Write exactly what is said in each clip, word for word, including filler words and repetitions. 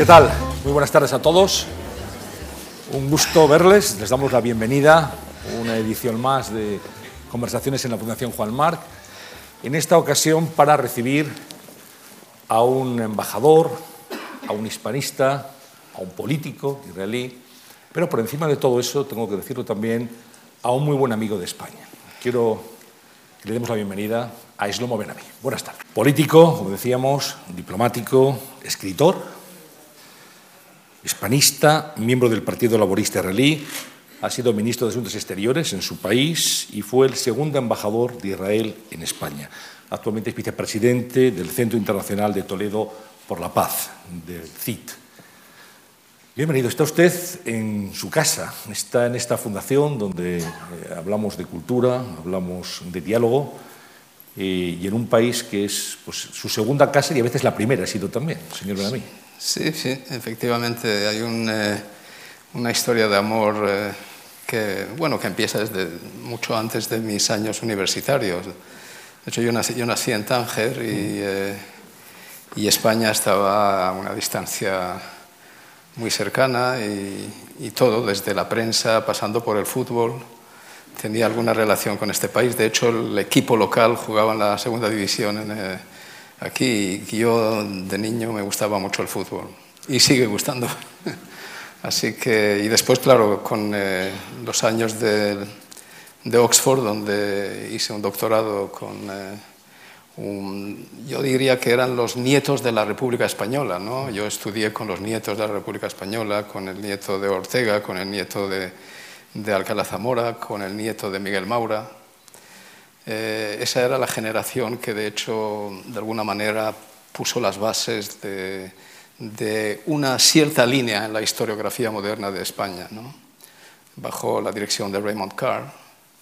¿Qué tal? Muy buenas tardes a todos. Un gusto verles. Les damos la bienvenida a una edición más de Conversaciones en la Fundación Juan March. En esta ocasión para recibir a un embajador, a un hispanista, a un político israelí, pero por encima de todo eso, tengo que decirlo también, a un muy buen amigo de España. Quiero que le demos la bienvenida a Shlomo Ben-Ami. Buenas tardes. Político, como decíamos, diplomático, escritor, hispanista, miembro del Partido Laborista Israelí, ha sido ministro de Asuntos Exteriores en su país y fue el segundo embajador de Israel en España. Actualmente es vicepresidente del Centro Internacional de Toledo por la Paz, del C I T. Bienvenido. Está usted en su casa, está en esta fundación donde eh, hablamos de cultura, hablamos de diálogo eh, y en un país que es pues, su segunda casa y a veces la primera ha sido también, señor Ben-Ami. Sí, sí, efectivamente hay un, eh, una historia de amor eh, que, bueno, que empieza desde mucho antes de mis años universitarios. De hecho, yo nací, yo nací en Tánger y, eh, y España estaba a una distancia muy cercana y, y todo, desde la prensa, pasando por el fútbol, tenía alguna relación con este país. De hecho, el equipo local jugaba en la segunda división en, eh, aquí y yo de niño me gustaba mucho el fútbol y sigue gustando. Así que, y después, claro, con eh, los años de, de Oxford, donde hice un doctorado con, eh, un, yo diría que eran los nietos de la República Española, ¿no? Yo estudié con los nietos de la República Española, con el nieto de Ortega, con el nieto de, de Alcalá Zamora, con el nieto de Miguel Maura. Eh, esa era la generación que, de hecho, de alguna manera puso las bases de, de una cierta línea en la historiografía moderna de España, ¿no? Bajo la dirección de Raymond Carr.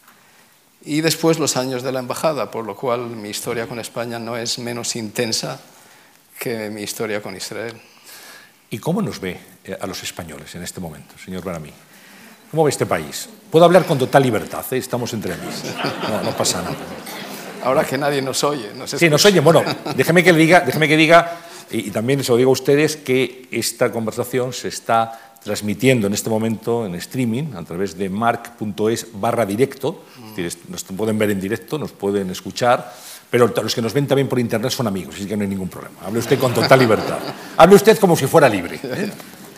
Y después los años de la embajada, por lo cual mi historia con España no es menos intensa que mi historia con Israel. ¿Y cómo nos ve a los españoles en este momento, señor Ben-Ami? ¿Cómo ve este país? Puedo hablar con total libertad, ¿eh? Estamos entre amigos. No, no pasa nada. Ahora que nadie nos oye. Nos sí, nos oye. Bueno, déjeme que, le diga, déjeme que diga, y, y también se lo digo a ustedes, que esta conversación se está transmitiendo en este momento en streaming a través de marc punto es barra directo. Es decir, nos pueden ver en directo, nos pueden escuchar, pero los que nos ven también por internet son amigos, así que no hay ningún problema. Hable usted con total libertad. Hable usted como si fuera libre, ¿eh?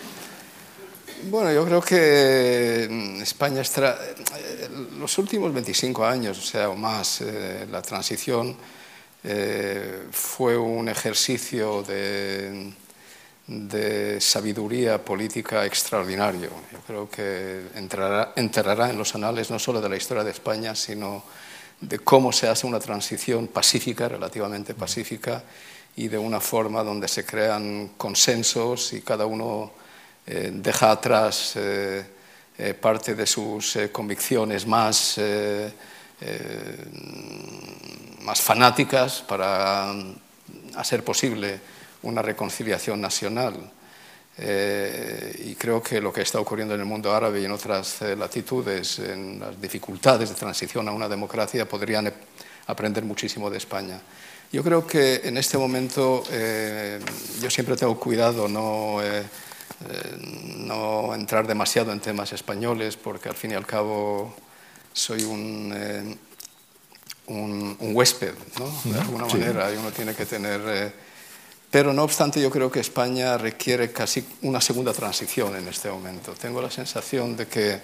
Bueno, yo creo que España está, los últimos veinticinco años, o sea, o más, eh, la transición eh, fue un ejercicio de, de sabiduría política extraordinario. Yo creo que entrará, entrará en los anales no solo de la historia de España, sino de cómo se hace una transición pacífica, relativamente pacífica, y de una forma donde se crean consensos y cada uno Eh, deja atrás eh, eh, parte de sus eh, convicciones más, eh, eh, más fanáticas para hacer posible una reconciliación nacional. Eh, y creo que lo que está ocurriendo en el mundo árabe y en otras eh, latitudes, en las dificultades de transición a una democracia, podrían aprender muchísimo de España. Yo creo que en este momento eh, yo siempre tengo cuidado, no... Eh, Eh, no entrar demasiado en temas españoles porque al fin y al cabo soy un, eh, un, un huésped, ¿no? De alguna sí. manera, y uno tiene que tener... Eh, pero no obstante yo creo que España requiere casi una segunda transición en este momento. Tengo la sensación de que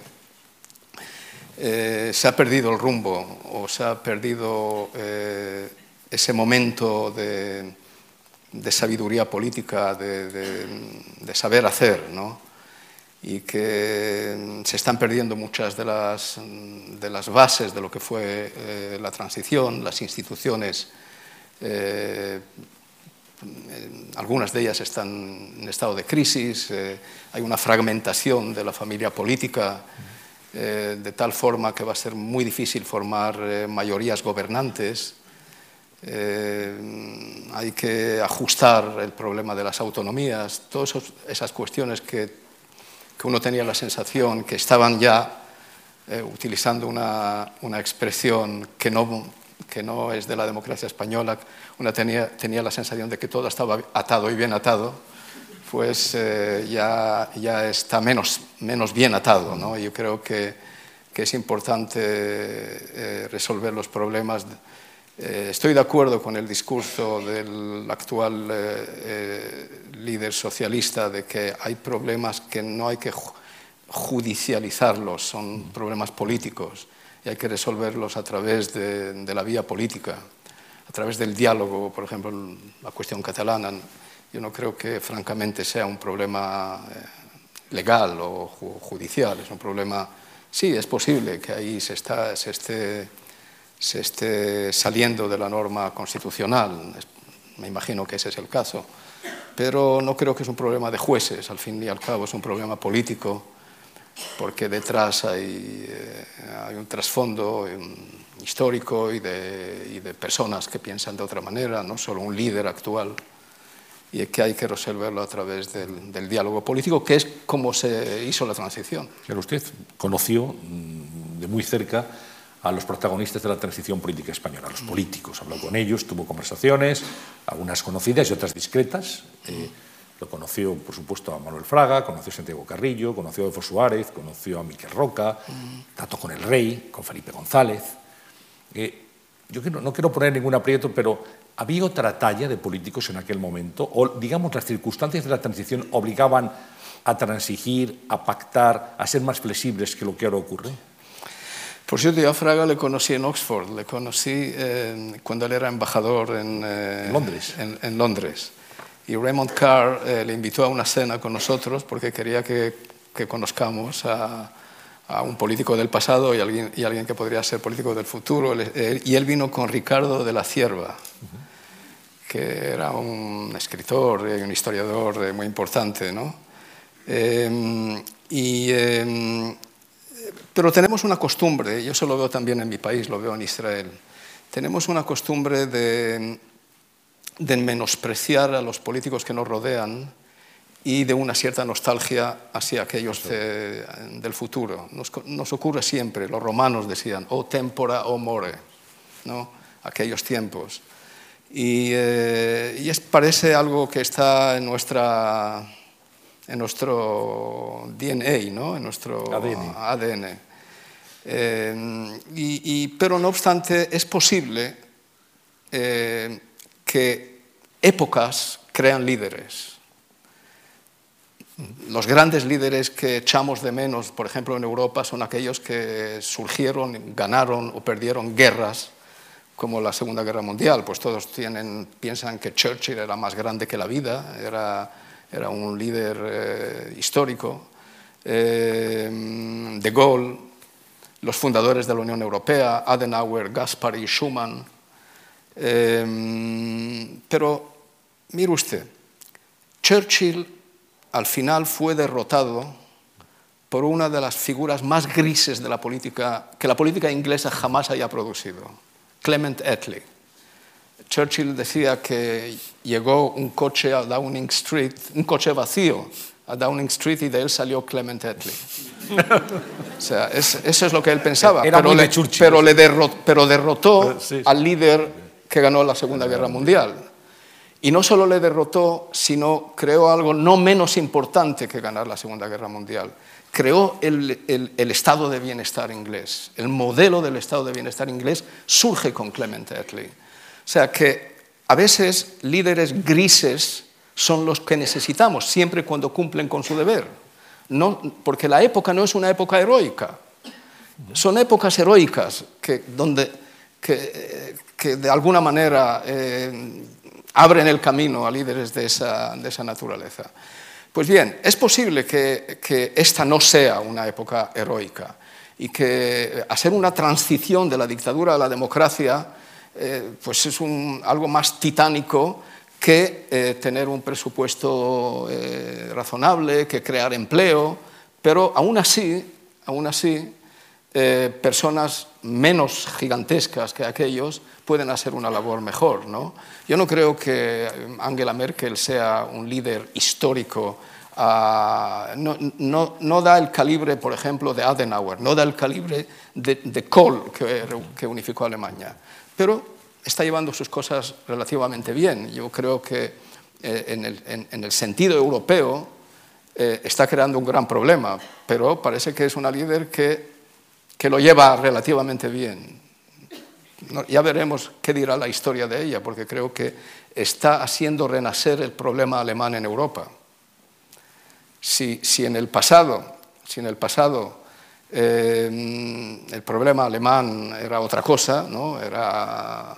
eh, se ha perdido el rumbo o se ha perdido eh, ese momento de... de sabiduría política, de, de, de saber hacer, ¿no? Y que se están perdiendo muchas de las, de las bases de lo que fue eh, la transición, las instituciones, eh, algunas de ellas están en estado de crisis, eh, hay una fragmentación de la familia política, eh, de tal forma que va a ser muy difícil formar eh, mayorías gobernantes. Eh, hay que ajustar el problema de las autonomías, todas esas cuestiones que, que uno tenía la sensación que estaban ya eh, utilizando una, una expresión que no, que no es de la democracia española. Uno tenía, tenía la sensación de que todo estaba atado y bien atado, pues eh, ya, ya está menos, menos bien atado, ¿no? Yo creo que, que es importante eh, resolver los problemas. Eh, estoy de acuerdo con el discurso del actual eh, eh, líder socialista de que hay problemas que no hay que judicializarlos, son problemas políticos y hay que resolverlos a través de, de la vía política, a través del diálogo. Por ejemplo, la cuestión catalana, yo no creo que francamente sea un problema eh, legal o judicial, es un problema, sí, es posible que ahí se, está, se esté... se esté saliendo de la norma constitucional, me imagino que ese es el caso, pero no creo que es un problema de jueces, al fin y al cabo es un problema político, porque detrás hay, eh, hay un trasfondo histórico y de, y de personas que piensan de otra manera, no solo un líder actual, y que hay que resolverlo a través del, del diálogo político, que es como se hizo la transición. Pero usted conoció de muy cerca a los protagonistas de la transición política española, a los políticos, habló con ellos, tuvo conversaciones, algunas conocidas y otras discretas. Eh, lo conoció, por supuesto, a Manuel Fraga, conoció a Santiago Carrillo, conoció a Adolfo Suárez, conoció a Miquel Roca, trató con el rey, con Felipe González. Eh, yo quiero, no quiero poner ningún aprieto, pero ¿había otra talla de políticos en aquel momento? O, digamos, las circunstancias de la transición obligaban a transigir, a pactar, a ser más flexibles que lo que ahora ocurre. Por cierto, yo a Fraga le conocí en Oxford, le conocí eh, cuando él era embajador en, eh, Londres. En, en Londres. Y Raymond Carr eh, le invitó a una cena con nosotros porque quería que, que conozcamos a, a un político del pasado y alguien, y alguien que podría ser político del futuro. Él, y él vino con Ricardo de la Cierva, uh-huh. que era un escritor y un historiador eh, muy importante, ¿no? Eh, y... Eh, Pero tenemos una costumbre, yo eso lo veo también en mi país, lo veo en Israel, tenemos una costumbre de, de menospreciar a los políticos que nos rodean y de una cierta nostalgia hacia aquellos de, del futuro. Nos, nos ocurre siempre, los romanos decían, o tempora o more, ¿no? Aquellos tiempos. Y, eh, y es, parece algo que está en nuestra... en nuestro D N A, ¿no? En nuestro A D N. A D N. Eh, y, y, pero no obstante, es posible eh, que épocas crean líderes. Los grandes líderes que echamos de menos, por ejemplo, en Europa, son aquellos que surgieron, ganaron o perdieron guerras, como la Segunda Guerra Mundial. Pues todos tienen, piensan que Churchill era más grande que la vida, era... era un líder eh, histórico, eh, De Gaulle, los fundadores de la Unión Europea, Adenauer, Gaspari, Schuman. Eh, pero, mire usted, Churchill al final fue derrotado por una de las figuras más grises de la política, que la política inglesa jamás haya producido, Clement Attlee. Churchill decía que llegó un coche a Downing Street, un coche vacío a Downing Street y de él salió Clement Attlee. O sea, es, eso es lo que él pensaba. Era pero, muy le, de Churchill, pero, le derrot, pero derrotó sí, sí. al líder que ganó la Segunda Guerra Mundial. Y no solo le derrotó, sino creó algo no menos importante que ganar la Segunda Guerra Mundial. Creó el, el, el estado de bienestar inglés. El modelo del estado de bienestar inglés surge con Clement Attlee. O sea que a veces líderes grises son los que necesitamos, siempre cuando cumplen con su deber. No, porque la época no es una época heroica. Son épocas heroicas que, donde, que, que de alguna manera eh, abren el camino a líderes de esa, de esa naturaleza. Pues bien, es posible que, que esta no sea una época heroica y que hacer una transición de la dictadura a la democracia Eh, pues es un, algo más titánico que eh, tener un presupuesto eh, razonable, que crear empleo, pero aún así, aún así eh, personas menos gigantescas que aquellos pueden hacer una labor mejor, ¿no? Yo no creo que Angela Merkel sea un líder histórico. Uh, no, no, no da el calibre, por ejemplo, de Adenauer, no da el calibre de, de Kohl, que, que unificó a Alemania. Pero está llevando sus cosas relativamente bien. Yo creo que eh, en, el, en, en el sentido europeo, eh, está creando un gran problema, pero parece que es una líder que, que lo lleva relativamente bien. No, ya veremos qué dirá la historia de ella, porque creo que está haciendo renacer el problema alemán en Europa. Si, si en el pasado, si en el pasado eh, el problema alemán era otra cosa, ¿no? Era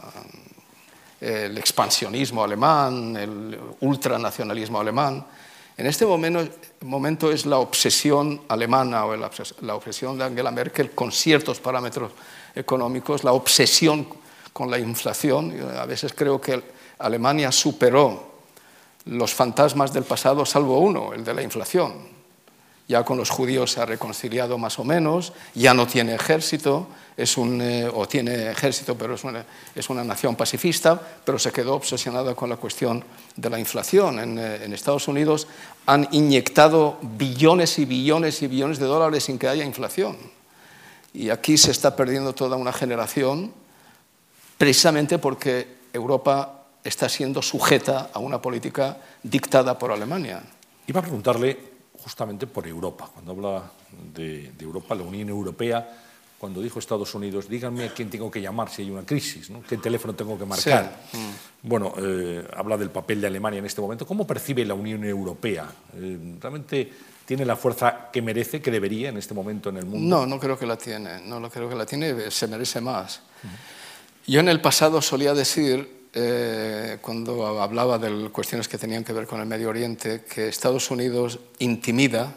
el expansionismo alemán, el ultranacionalismo alemán, en este momento, momento es la obsesión alemana o la, la obsesión de Angela Merkel con ciertos parámetros económicos, la obsesión con la inflación. Yo a veces creo que Alemania superó los fantasmas del pasado, salvo uno, el de la inflación. Ya con los judíos se ha reconciliado más o menos, ya no tiene ejército, es un, eh, o tiene ejército, pero es una, es una nación pacifista, pero se quedó obsesionada con la cuestión de la inflación. En, eh, en Estados Unidos han inyectado billones y billones y billones de dólares sin que haya inflación. Y aquí se está perdiendo toda una generación, precisamente porque Europa está siendo sujeta a una política dictada por Alemania. Iba a preguntarle justamente por Europa. Cuando habla de, de Europa, la Unión Europea, cuando dijo Estados Unidos, díganme a quién tengo que llamar si hay una crisis, ¿no? ¿Qué teléfono tengo que marcar? Sí. Mm. Bueno, eh, habla del papel de Alemania en este momento. ¿Cómo percibe la Unión Europea? Eh, ¿Realmente tiene la fuerza que merece, que debería en este momento en el mundo? No, no creo que la tiene. No lo creo que la tiene, se merece más. Uh-huh. Yo en el pasado solía decir, Eh, cuando hablaba de cuestiones que tenían que ver con el Medio Oriente, que Estados Unidos intimida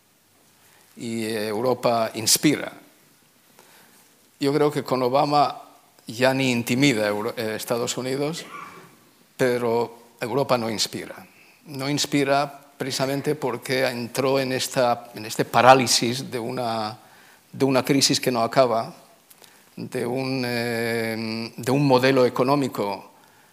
y Europa inspira. Yo creo que con Obama ya ni intimida Euro- eh, Estados Unidos, pero Europa no inspira. No inspira precisamente porque entró en, esta, en este parálisis de una, de una crisis que no acaba, de un, eh, de un modelo económico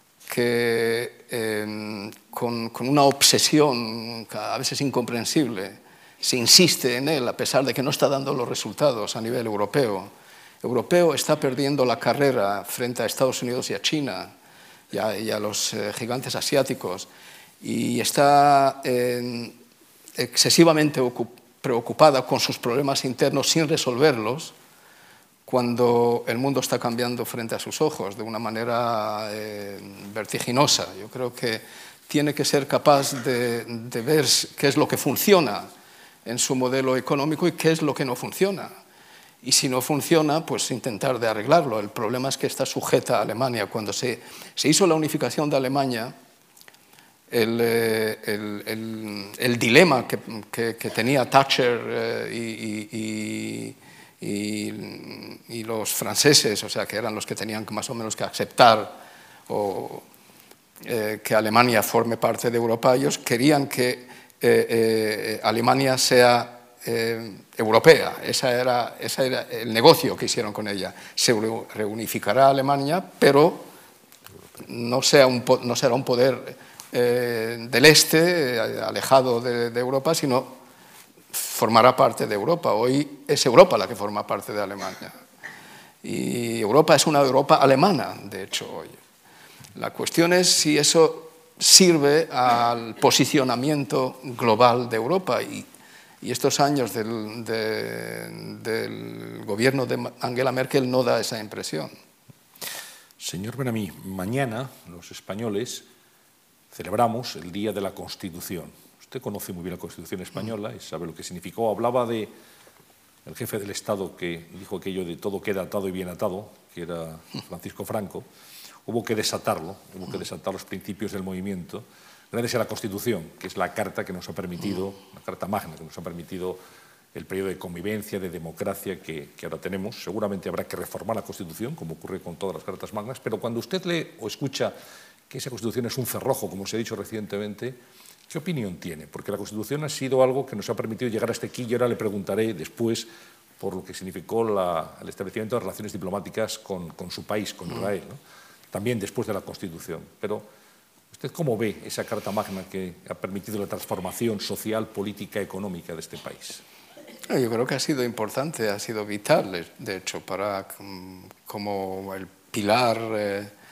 que eh, con, con una obsesión a veces incomprensible se insiste en él a pesar de que no está dando los resultados a nivel europeo. Europeo está perdiendo la carrera frente a Estados Unidos y a China y a, y a los eh, gigantes asiáticos y está eh, excesivamente preocupada con sus problemas internos sin resolverlos, cuando el mundo está cambiando frente a sus ojos de una manera eh, vertiginosa. Yo creo que tiene que ser capaz de, de ver qué es lo que funciona en su modelo económico y qué es lo que no funciona. Y si no funciona, pues intentar de arreglarlo. El problema es que está sujeta a Alemania. Cuando se, se hizo la unificación de Alemania, el, el, el, el dilema que, que, que tenía Thatcher eh, y, y, y, y los franceses, o sea, que eran los que tenían más o menos que aceptar o, eh, que Alemania forme parte de Europa, ellos querían que eh, eh, Alemania sea eh, europea. Esa era, ese era el negocio que hicieron con ella. Se reunificará Alemania, pero no, sea un, no será un poder eh, del este, eh, alejado de, de Europa, sino formará parte de Europa. Hoy es Europa la que forma parte de Alemania. Y Europa es una Europa alemana, de hecho, hoy. La cuestión es si eso sirve al posicionamiento global de Europa. Y, y estos años del, de, del gobierno de Angela Merkel no da esa impresión. Señor Benamí, mañana los españoles celebramos el Día de la Constitución. Usted conoce muy bien la Constitución española y sabe lo que significó. Hablaba de el jefe del Estado que dijo aquello de todo queda atado y bien atado, que era Francisco Franco. Hubo que desatarlo, hubo que desatar los principios del movimiento, gracias a la Constitución, que es la carta que nos ha permitido, la carta magna que nos ha permitido el periodo de convivencia, de democracia que, que ahora tenemos. Seguramente habrá que reformar la Constitución, como ocurre con todas las cartas magnas, pero cuando usted lee o escucha que esa Constitución es un cerrojo, como se ha dicho recientemente, ¿qué opinión tiene? Porque la Constitución ha sido algo que nos ha permitido llegar hasta aquí y ahora le preguntaré después por lo que significó la, el establecimiento de relaciones diplomáticas con, con su país, con Israel, ¿no? También después de la Constitución. Pero, ¿usted cómo ve esa Carta Magna que ha permitido la transformación social, política, económica de este país? Yo creo que ha sido importante, ha sido vital, de hecho, para como el pilar eh,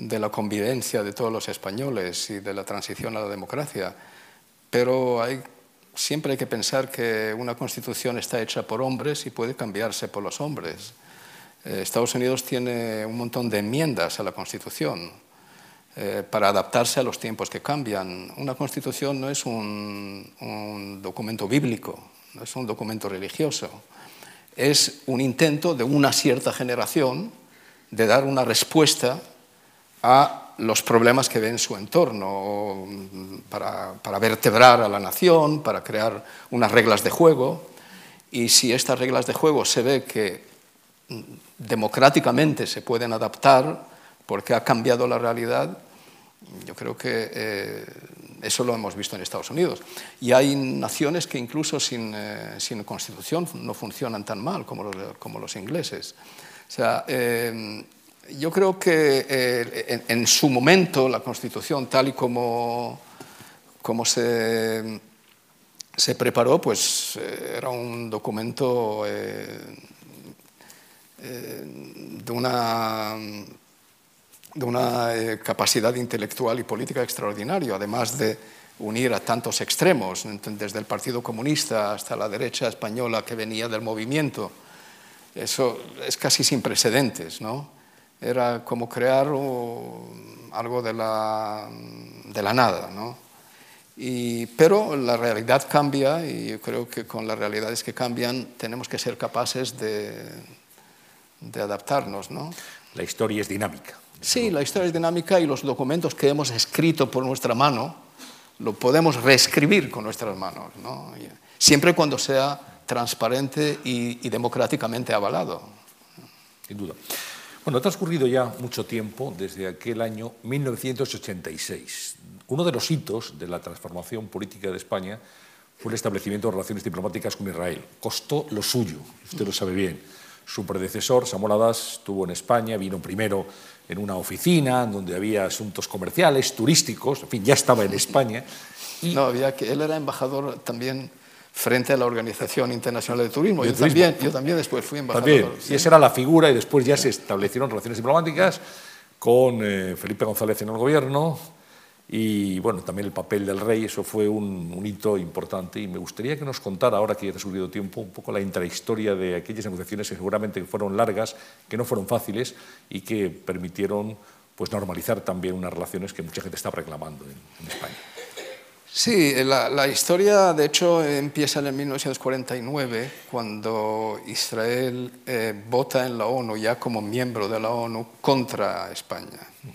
de la convivencia de todos los españoles y de la transición a la democracia, pero hay, siempre hay que pensar que una Constitución está hecha por hombres y puede cambiarse por los hombres. Eh, Estados Unidos tiene un montón de enmiendas a la Constitución eh, para adaptarse a los tiempos que cambian. Una Constitución no es un, un documento bíblico, no es un documento religioso. Es un intento de una cierta generación de dar una respuesta a los problemas que ve en su entorno, para, para vertebrar a la nación, para crear unas reglas de juego. Y si estas reglas de juego se ve que democráticamente se pueden adaptar porque ha cambiado la realidad, yo creo que eh, eso lo hemos visto en Estados Unidos. Y hay naciones que incluso sin, eh, sin constitución no funcionan tan mal como los, como los ingleses. O sea, eh, yo creo que eh, en, en su momento la Constitución, tal y como, como se, se preparó, pues eh, era un documento eh, eh, de una, de una eh, capacidad intelectual y política extraordinaria, además de unir a tantos extremos, desde el Partido Comunista hasta la derecha española que venía del movimiento. Eso es casi sin precedentes, ¿no? Era como crear uh, algo de la, de la nada, ¿no? Y, pero la realidad cambia y yo creo que con las realidades que cambian tenemos que ser capaces de, de adaptarnos, ¿no? La historia es dinámica. Sí, la historia es dinámica y los documentos que hemos escrito por nuestra mano lo podemos reescribir con nuestras manos, ¿no? Siempre cuando sea transparente y, y democráticamente avalado. Sin duda. Bueno, ha transcurrido ya mucho tiempo desde aquel año mil novecientos ochenta y seis. Uno de los hitos de la transformación política de España fue el establecimiento de relaciones diplomáticas con Israel. Costó lo suyo, usted lo sabe bien. Su predecesor, Samuel Adás, estuvo en España, vino primero en una oficina donde había asuntos comerciales, turísticos, en fin, ya estaba en España. Y no, había que, él era embajador también frente a la Organización Internacional de Turismo. De yo, turismo. También, yo también después fui embajador. También, ¿sí? Y esa era la figura y después ya se establecieron relaciones diplomáticas con eh, Felipe González en el gobierno y bueno, también el papel del rey, eso fue un, un hito importante y me gustaría que nos contara, ahora que ya ha transcurrido tiempo, un poco la intrahistoria de aquellas negociaciones que seguramente fueron largas, que no fueron fáciles y que permitieron pues, normalizar también unas relaciones que mucha gente está reclamando en, en España. Sí, la, la historia de hecho empieza en mil novecientos cuarenta y nueve, cuando Israel eh, vota en la ONU, ya como miembro de la ONU, contra España.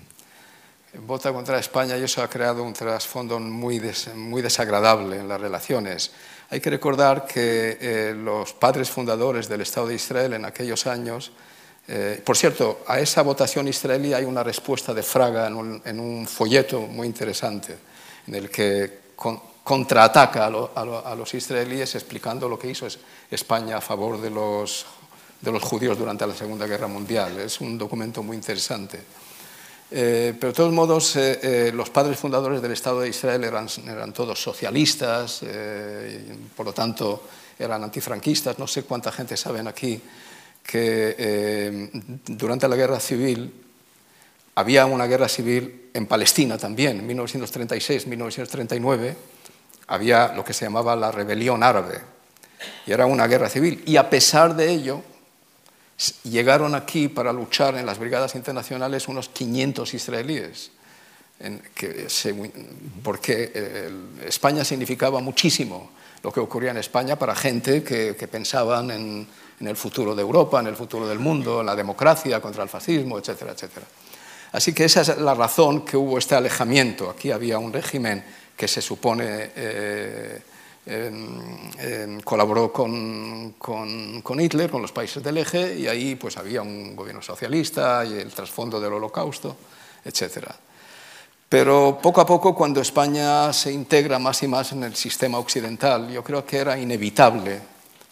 Vota contra España y eso ha creado un trasfondo muy, des, muy desagradable en las relaciones. Hay que recordar que eh, los padres fundadores del Estado de Israel en aquellos años, eh, por cierto, a esa votación israelí hay una respuesta de Fraga en un, en un folleto muy interesante, en el que con, contraataca a, lo, a, lo, a los israelíes explicando lo que hizo España a favor de los, de los judíos durante la Segunda Guerra Mundial. Es un documento muy interesante. Eh, pero de todos modos, eh, eh, los padres fundadores del Estado de Israel eran, eran todos socialistas, eh, y por lo tanto eran antifranquistas. No sé cuánta gente saben aquí que eh, durante la Guerra Civil había una guerra civil en Palestina también, en mil novecientos treinta y seis, mil novecientos treinta y nueve, había lo que se llamaba la rebelión árabe, y era una guerra civil. Y a pesar de ello, llegaron aquí para luchar en las brigadas internacionales unos quinientos israelíes, en que se, porque eh, España significaba muchísimo lo que ocurría en España para gente que, que pensaban en, en el futuro de Europa, en el futuro del mundo, en la democracia, contra el fascismo, etcétera, etcétera. Así que esa es la razón que hubo este alejamiento. Aquí había un régimen que se supone eh, eh, eh, colaboró con, con, con Hitler, con los países del eje, y ahí pues había un gobierno socialista y el trasfondo del Holocausto, etcétera. Pero poco a poco, cuando España se integra más y más en el sistema occidental, yo creo que era inevitable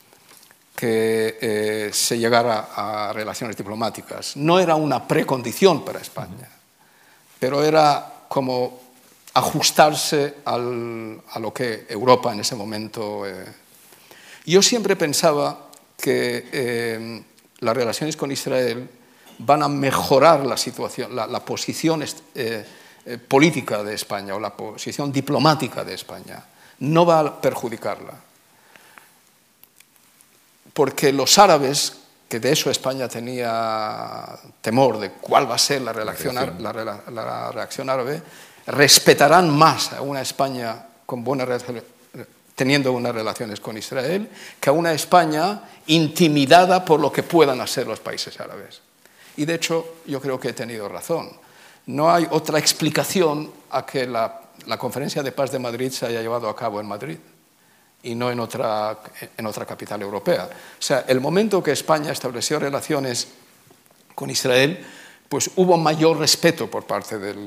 que eh, se llegara a relaciones diplomáticas. No era una precondición para España, pero era como ajustarse al, a lo que Europa en ese momento... Eh. Yo siempre pensaba que eh, las relaciones con Israel van a mejorar la situación, la, la posición eh, eh, política de España o la posición diplomática de España. No va a perjudicarla. Porque los árabes, que de eso España tenía temor de cuál va a ser la, relación, la, la, la reacción árabe, respetarán más a una España con buenas relaciones, teniendo buenas relaciones con Israel, que a una España intimidada por lo que puedan hacer los países árabes. Y de hecho, yo creo que he tenido razón. No hay otra explicación a que la, la Conferencia de Paz de Madrid se haya llevado a cabo en Madrid y no en otra, en otra capital europea. O sea, el momento que España estableció relaciones con Israel, pues hubo mayor respeto por parte del,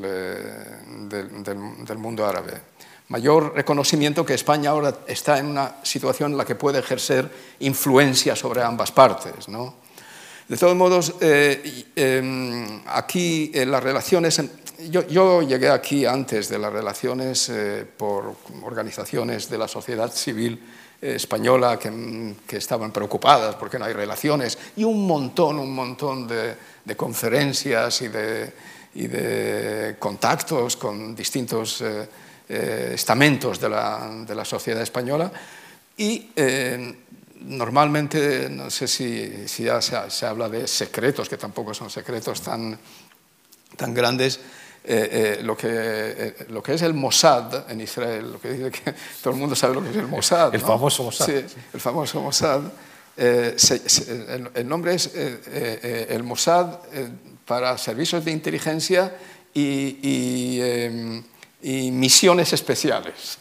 del, del, del mundo árabe, mayor reconocimiento que España ahora está en una situación en la que puede ejercer influencia sobre ambas partes, ¿no? De todos modos, eh, eh, aquí eh, las relaciones... Yo, yo llegué aquí antes de las relaciones eh, por organizaciones de la sociedad civil eh, española que, que estaban preocupadas porque no hay relaciones, y un montón, un montón de, de conferencias y de, y de contactos con distintos eh, eh, estamentos de la, de la sociedad española. Y eh, normalmente, no sé si, si ya se, se habla de secretos, que tampoco son secretos tan, tan grandes. Eh, eh, lo, que, eh, lo que es el Mossad en Israel, lo que dice que todo el mundo sabe lo que es el Mossad, el ¿no? famoso Mossad. Sí, el famoso Mossad. Eh, se, se, el, el nombre es eh, eh, el Mossad eh, para servicios de inteligencia y, y, eh, y misiones especiales.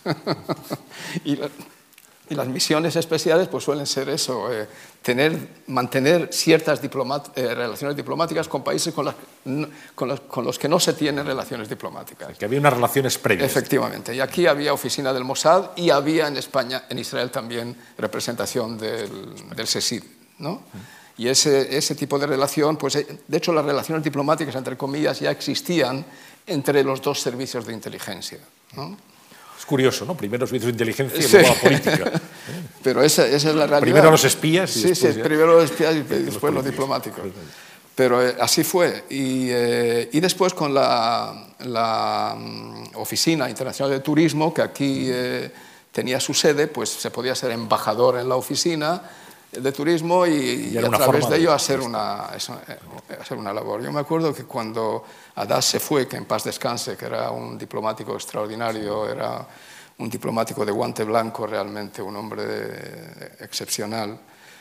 y, la, y las misiones especiales pues suelen ser eso, eh, tener, mantener ciertas diplomat, eh, relaciones diplomáticas con países con, las, con, los, con los que no se tienen relaciones diplomáticas. Que había unas relaciones previas. Efectivamente. Y aquí había oficina del Mossad y había en España, en Israel también, representación del, del SESID, ¿no? Y ese, ese tipo de relación, pues de hecho las relaciones diplomáticas, entre comillas, ya existían entre los dos servicios de inteligencia, ¿no? Es curioso, ¿no? Primero los servicios de inteligencia y sí. luego la política. Pero esa, esa es la realidad. Primero los espías y sí, después... Sí, ya... primero los espías y después, después los, los diplomáticos. Pero eh, así fue. Y, eh, y después con la, la um, Oficina Internacional de Turismo, que aquí eh, tenía su sede, pues se podía ser embajador en la oficina de turismo y, y, y a través de ello de... Hacer, una, eso, eh, hacer una labor. Yo me acuerdo que cuando Adás se fue, que en paz descanse, que era un diplomático extraordinario, era un diplomático de guante blanco, realmente un hombre excepcional.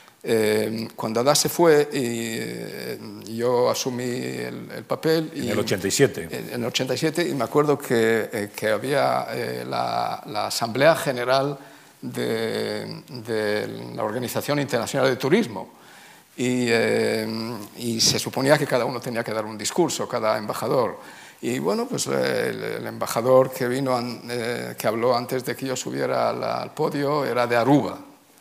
Eh, cuando Adás se fue, y, eh, yo asumí el, el papel. Y, en el ochenta y siete. En el ochenta y siete, y me acuerdo que, eh, que había eh, la, la Asamblea General de, de la Organización Internacional de Turismo. Y, eh, y se suponía que cada uno tenía que dar un discurso, cada embajador. Y bueno, pues el, el embajador que vino, eh, que habló antes de que yo subiera al, al podio, era de Aruba.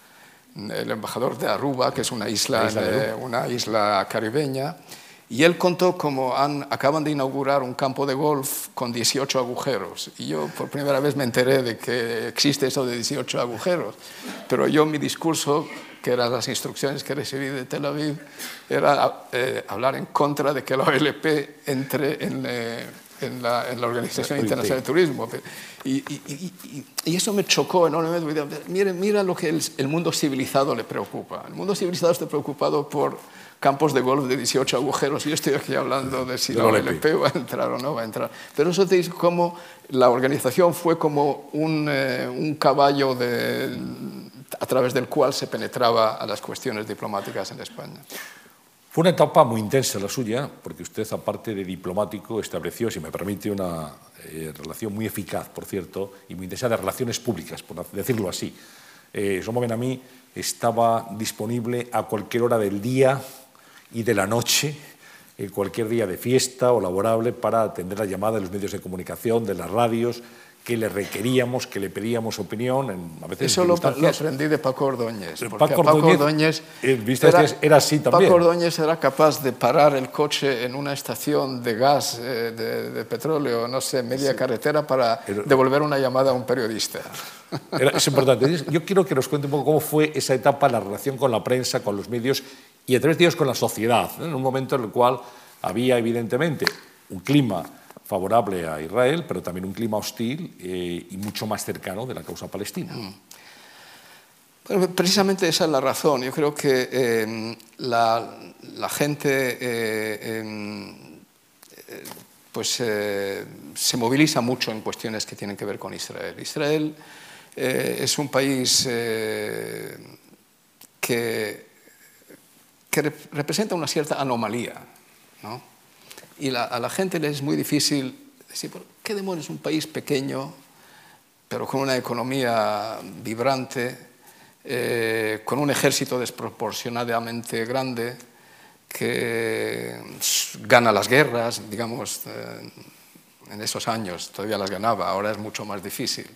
El embajador de Aruba, que es una isla, isla, eh, una isla caribeña. Y él contó cómo han, acaban de inaugurar un campo de golf con dieciocho agujeros. Y yo por primera vez me enteré de que existe eso de dieciocho agujeros. Pero yo mi discurso, que eran las instrucciones que recibí de Tel Aviv, era eh, hablar en contra de que la O L P entre en, eh, en, la, en la Organización Internacional de Turismo. Y, y, y, y eso me chocó enormemente. Mira, mira lo que el, el mundo civilizado le preocupa. El mundo civilizado está preocupado por campos de golf de dieciocho agujeros. Yo estoy aquí hablando de si la O L P va a entrar o no va a entrar. Pero eso te dice cómo la organización fue como un, eh, un caballo de, a través del cual se penetraba a las cuestiones diplomáticas en España. Fue una etapa muy intensa la suya, porque usted, aparte de diplomático, estableció, si me permite, una eh, relación muy eficaz, por cierto, y muy intensa de relaciones públicas, por decirlo así. Eh, Jean Benamí estaba disponible a cualquier hora del día y de la noche, en cualquier día de fiesta o laborable, para atender la llamada de los medios de comunicación, de las radios, que le requeríamos, que le pedíamos opinión. En, a veces Eso lo, lo aprendí de Paco Ordóñez. Paco, Paco Ordóñez, Ordóñez era, era así también. Paco Ordóñez era capaz de parar el coche en una estación de gas, eh, de, de petróleo, no sé, media sí. carretera, para Pero, devolver una llamada a un periodista. Era, es importante. Yo quiero que nos cuente un poco cómo fue esa etapa, la relación con la prensa, con los medios, y a través de ellos con la sociedad, ¿eh? en un momento en el cual había evidentemente un clima favorable a Israel, pero también un clima hostil eh, y mucho más cercano de la causa palestina. Mm. Bueno, precisamente esa es la razón. Yo creo que eh, la, la gente eh, eh, pues, eh, se moviliza mucho en cuestiones que tienen que ver con Israel. Israel eh, es un país eh, que, que rep representa una cierta anomalía, ¿no? Y la, a la gente le es muy difícil decir, ¿qué demonios es un país pequeño, pero con una economía vibrante, eh, con un ejército desproporcionadamente grande, que gana las guerras, digamos, eh, en esos años todavía las ganaba, ahora es mucho más difícil.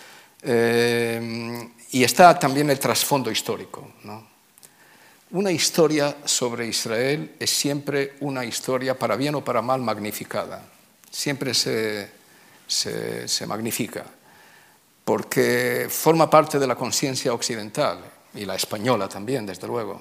Eh, y está también el trasfondo histórico, ¿no? Una historia sobre Israel es siempre una historia, para bien o para mal, magnificada. Siempre se, se, se magnifica, porque forma parte de la conciencia occidental, y la española también, desde luego.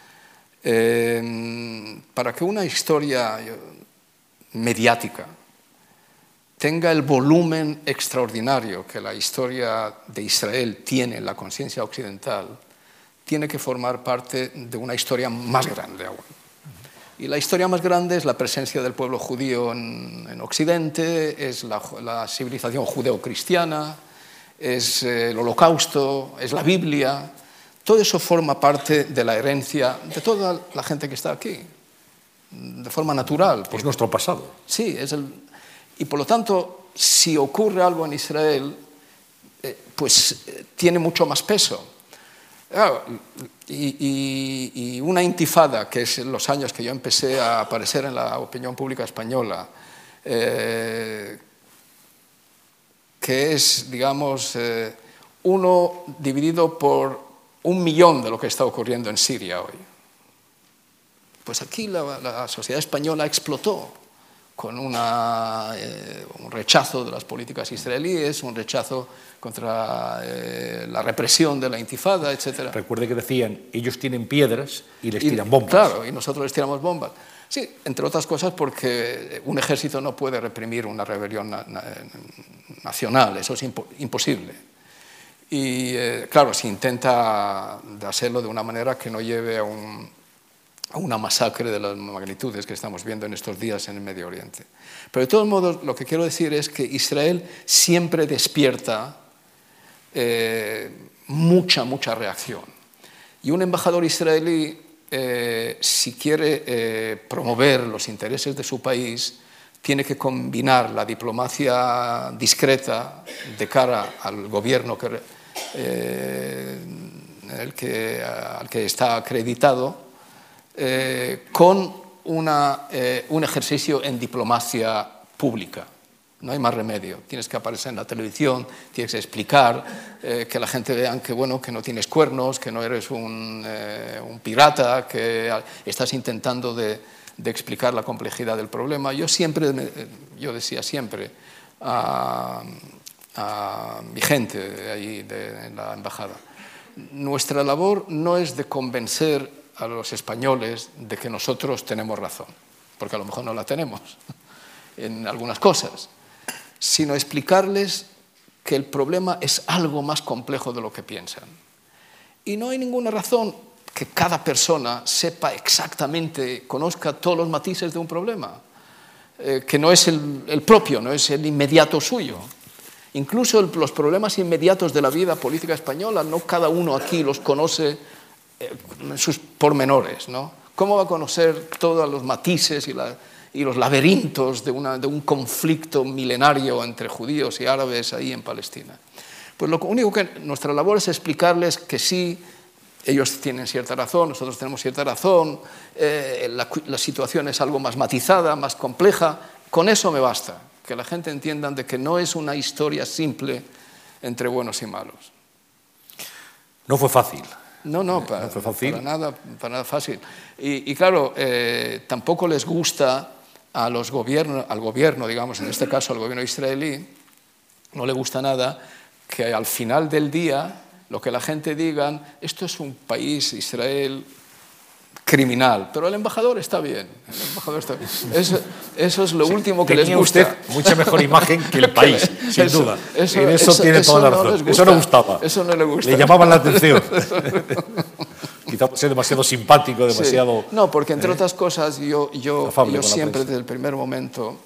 Eh, para que una historia mediática tenga el volumen extraordinario que la historia de Israel tiene en la conciencia occidental, tiene que formar parte de una historia más grande aún. Y la historia más grande es la presencia del pueblo judío en, en Occidente, es la, la civilización judeo-cristiana, es el Holocausto, es la Biblia. Todo eso forma parte de la herencia de toda la gente que está aquí, de forma natural. Es nuestro pasado. Sí, es el, y por lo tanto, si ocurre algo en Israel, eh, pues eh, tiene mucho más peso. Claro, y, y, y una intifada, que es los años que yo empecé a aparecer en la opinión pública española, eh, que es, digamos, eh, uno dividido por un millón de lo que está ocurriendo en Siria hoy. Pues aquí la, la sociedad española explotó con una, eh, un rechazo de las políticas israelíes, un rechazo contra eh, la represión de la intifada, etcétera. Recuerde que decían, ellos tienen piedras y les y, tiran bombas. Claro, y nosotros les tiramos bombas. Sí, entre otras cosas porque un ejército no puede reprimir una rebelión na na nacional, eso es impo imposible. Y eh, claro, se intenta hacerlo de una manera que no lleve a, un, a una masacre de las magnitudes que estamos viendo en estos días en el Medio Oriente. Pero de todos modos, lo que quiero decir es que Israel siempre despierta eh, mucha, mucha reacción. Y un embajador israelí, eh, si quiere eh, promover los intereses de su país, tiene que combinar la diplomacia discreta de cara al gobierno que, eh, el que, al que está acreditado, eh, con una, eh, un ejercicio en diplomacia pública. No hay más remedio. Tienes que aparecer en la televisión, tienes que explicar, eh, que la gente vea que, bueno, que no tienes cuernos, que no eres un, eh, un pirata, que estás intentando de, de explicar la complejidad del problema. Yo siempre, yo decía siempre a, a mi gente de allí, de, en la embajada, nuestra labor no es de convencer a los españoles de que nosotros tenemos razón, porque a lo mejor no la tenemos en algunas cosas, sino explicarles que el problema es algo más complejo de lo que piensan. Y no hay ninguna razón que cada persona sepa exactamente, conozca todos los matices de un problema, eh, que no es el, el propio, no es el inmediato suyo. Incluso el, los problemas inmediatos de la vida política española, no cada uno aquí los conoce eh, en sus pormenores, ¿no? ¿Cómo va a conocer todos los matices y la... y los laberintos de, una, de un conflicto milenario entre judíos y árabes ahí en Palestina? Pues lo único que nuestra labor es explicarles que sí, ellos tienen cierta razón, nosotros tenemos cierta razón, eh, la, la situación es algo más matizada, más compleja. Con eso me basta, que la gente entienda de que no es una historia simple entre buenos y malos. No fue fácil. No, no, para, no fue fácil. para, nada, para nada fácil. Y, y claro, eh, tampoco les gusta a los gobiernos, al gobierno, digamos, en este caso al gobierno israelí, no le gusta nada que al final del día lo que la gente diga, esto es un país, Israel, criminal, pero el embajador está bien. El embajador está bien. Eso, eso es lo sí, último que les gusta. Tenía usted mucha mejor imagen que el país, sin eso, duda. Eso, en eso, eso tiene eso toda no la razón. Eso no gustaba. Eso no le gusta. Le llamaban la atención. Quizá por ser demasiado simpático, demasiado... Sí. No, porque entre eh, otras cosas yo, yo, yo siempre desde el primer momento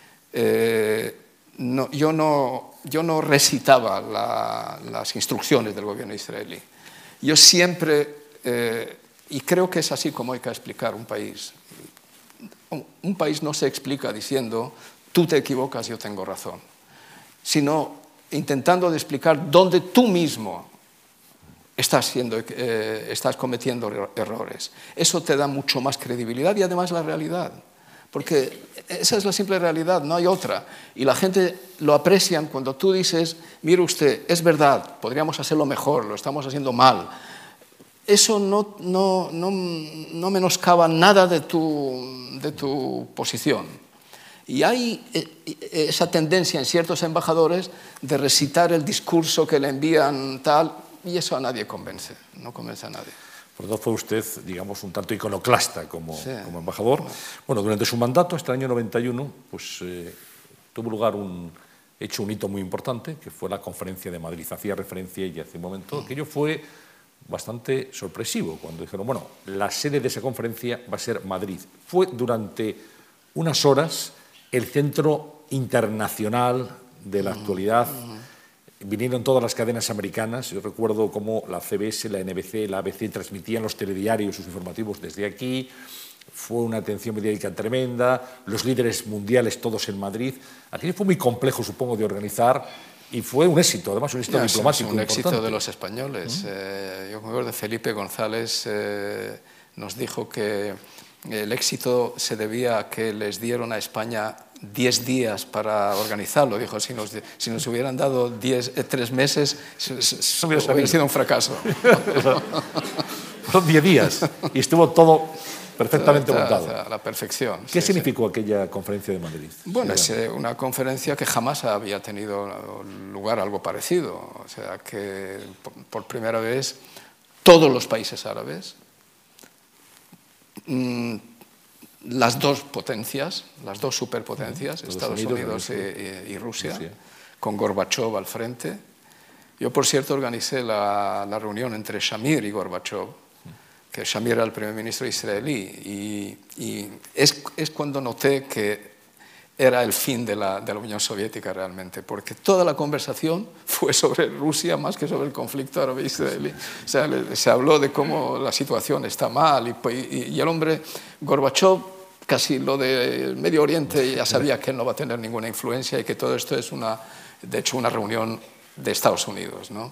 eh, no, yo, no, yo no recitaba la, las instrucciones del gobierno israelí. Yo siempre, eh, y creo que es así como hay que explicar un país. Un, un país no se explica diciendo tú te equivocas, yo tengo razón, sino intentando de explicar dónde tú mismo Estás, siendo, eh, estás cometiendo errores. Eso te da mucho más credibilidad y además la realidad. Porque esa es la simple realidad, no hay otra. Y la gente lo aprecian cuando tú dices, mire usted, es verdad, podríamos hacerlo mejor, lo estamos haciendo mal. Eso no, no, no, no menoscaba nada de tu, de tu posición. Y hay esa tendencia en ciertos embajadores de recitar el discurso que le envían tal. Y eso a nadie convence, no convence a nadie. Por lo tanto, fue usted, digamos, un tanto iconoclasta como, sí. como embajador. Bueno, durante su mandato, hasta el año noventa y uno, pues eh, tuvo lugar un hecho, un hito muy importante, que fue la Conferencia de Madrid. Hacía referencia ella hace un momento. Aquello fue bastante sorpresivo cuando dijeron, bueno, la sede de esa conferencia va a ser Madrid. Fue durante unas horas el centro internacional de la actualidad. Vinieron todas las cadenas americanas. Yo recuerdo cómo la C B S, la N B C, la A B C transmitían los telediarios, sus informativos desde aquí. Fue una atención mediática tremenda. Los líderes mundiales todos en Madrid. Aquello fue muy complejo, supongo, de organizar y fue un éxito, además un éxito no, diplomático es un importante. éxito de los españoles. ¿Mm? Eh, yo me acuerdo de Felipe González, eh, nos dijo que el éxito se debía a que les dieron a España diez días para organizarlo. Dijo, si nos, si nos hubieran dado diez, eh, tres meses, se, se, se hubiera sido un fracaso. Fueron diez días y estuvo todo perfectamente montado. A la perfección. ¿Qué sí, significó sí. aquella conferencia de Madrid? Bueno, es una conferencia que jamás había tenido lugar algo parecido. O sea, que por primera vez todos los países árabes, mmm, las dos potencias, las dos superpotencias, Estados, Estados Unidos, Unidos y, y, y Rusia, Rusia, con Gorbachov al frente. Yo, por cierto, organicé la, la reunión entre Shamir y Gorbachov, que Shamir era el primer ministro israelí, y, y es, es cuando noté que era el fin de la, de la Unión Soviética realmente, porque toda la conversación fue sobre Rusia más que sobre el conflicto árabe-israelí. O sea, le, se habló de cómo la situación está mal y, y, y el hombre, Gorbachov, casi lo del Medio Oriente ya sabía que él no va a tener ninguna influencia y que todo esto es, una, de hecho, una reunión de Estados Unidos, ¿no?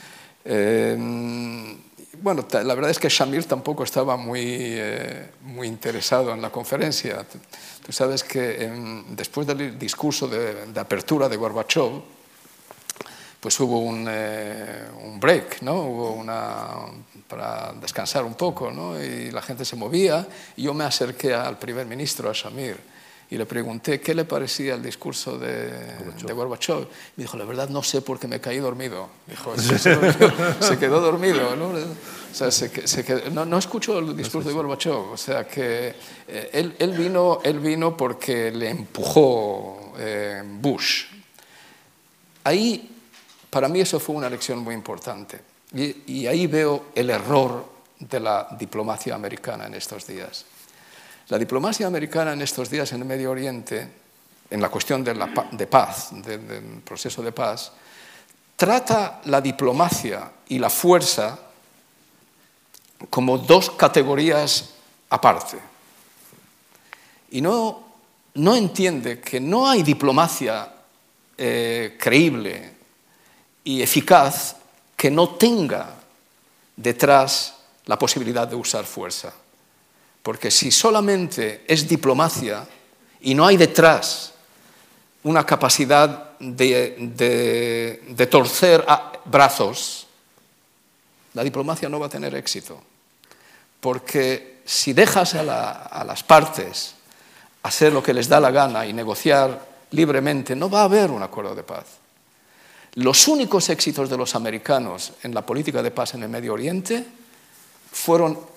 Eh, bueno, la verdad es que Shamir tampoco estaba muy, eh, muy interesado en la conferencia. Tú sabes que en, después del discurso de, de apertura de Gorbachov, pues hubo un, eh, un break, ¿no? Hubo una, para descansar un poco, ¿no? Y la gente se movía, y yo me acerqué al primer ministro, a Shamir, y le pregunté qué le parecía el discurso de Gorbachov. de Gorbachov. Me dijo, la verdad no sé porque me caí dormido. Dijo, se, se quedó dormido, ¿no? O sea, se, se quedó, no, no escuchó el discurso de Gorbachov. O sea, que eh, él, él, vino, él vino porque le empujó eh, Bush. Ahí, para mí eso fue una lección muy importante. Y, y ahí veo el error de la diplomacia americana en estos días. La diplomacia americana en estos días en el Medio Oriente, en la cuestión de, la, de paz, de, del proceso de paz, trata la diplomacia y la fuerza como dos categorías aparte. Y no, no entiende que no hay diplomacia eh, creíble y eficaz que no tenga detrás la posibilidad de usar fuerza. Porque si solamente es diplomacia y no hay detrás una capacidad de, de, de torcer a brazos, la diplomacia no va a tener éxito. Porque si dejas a, la, a las partes hacer lo que les da la gana y negociar libremente, no va a haber un acuerdo de paz. Los únicos éxitos de los americanos en la política de paz en el Medio Oriente fueron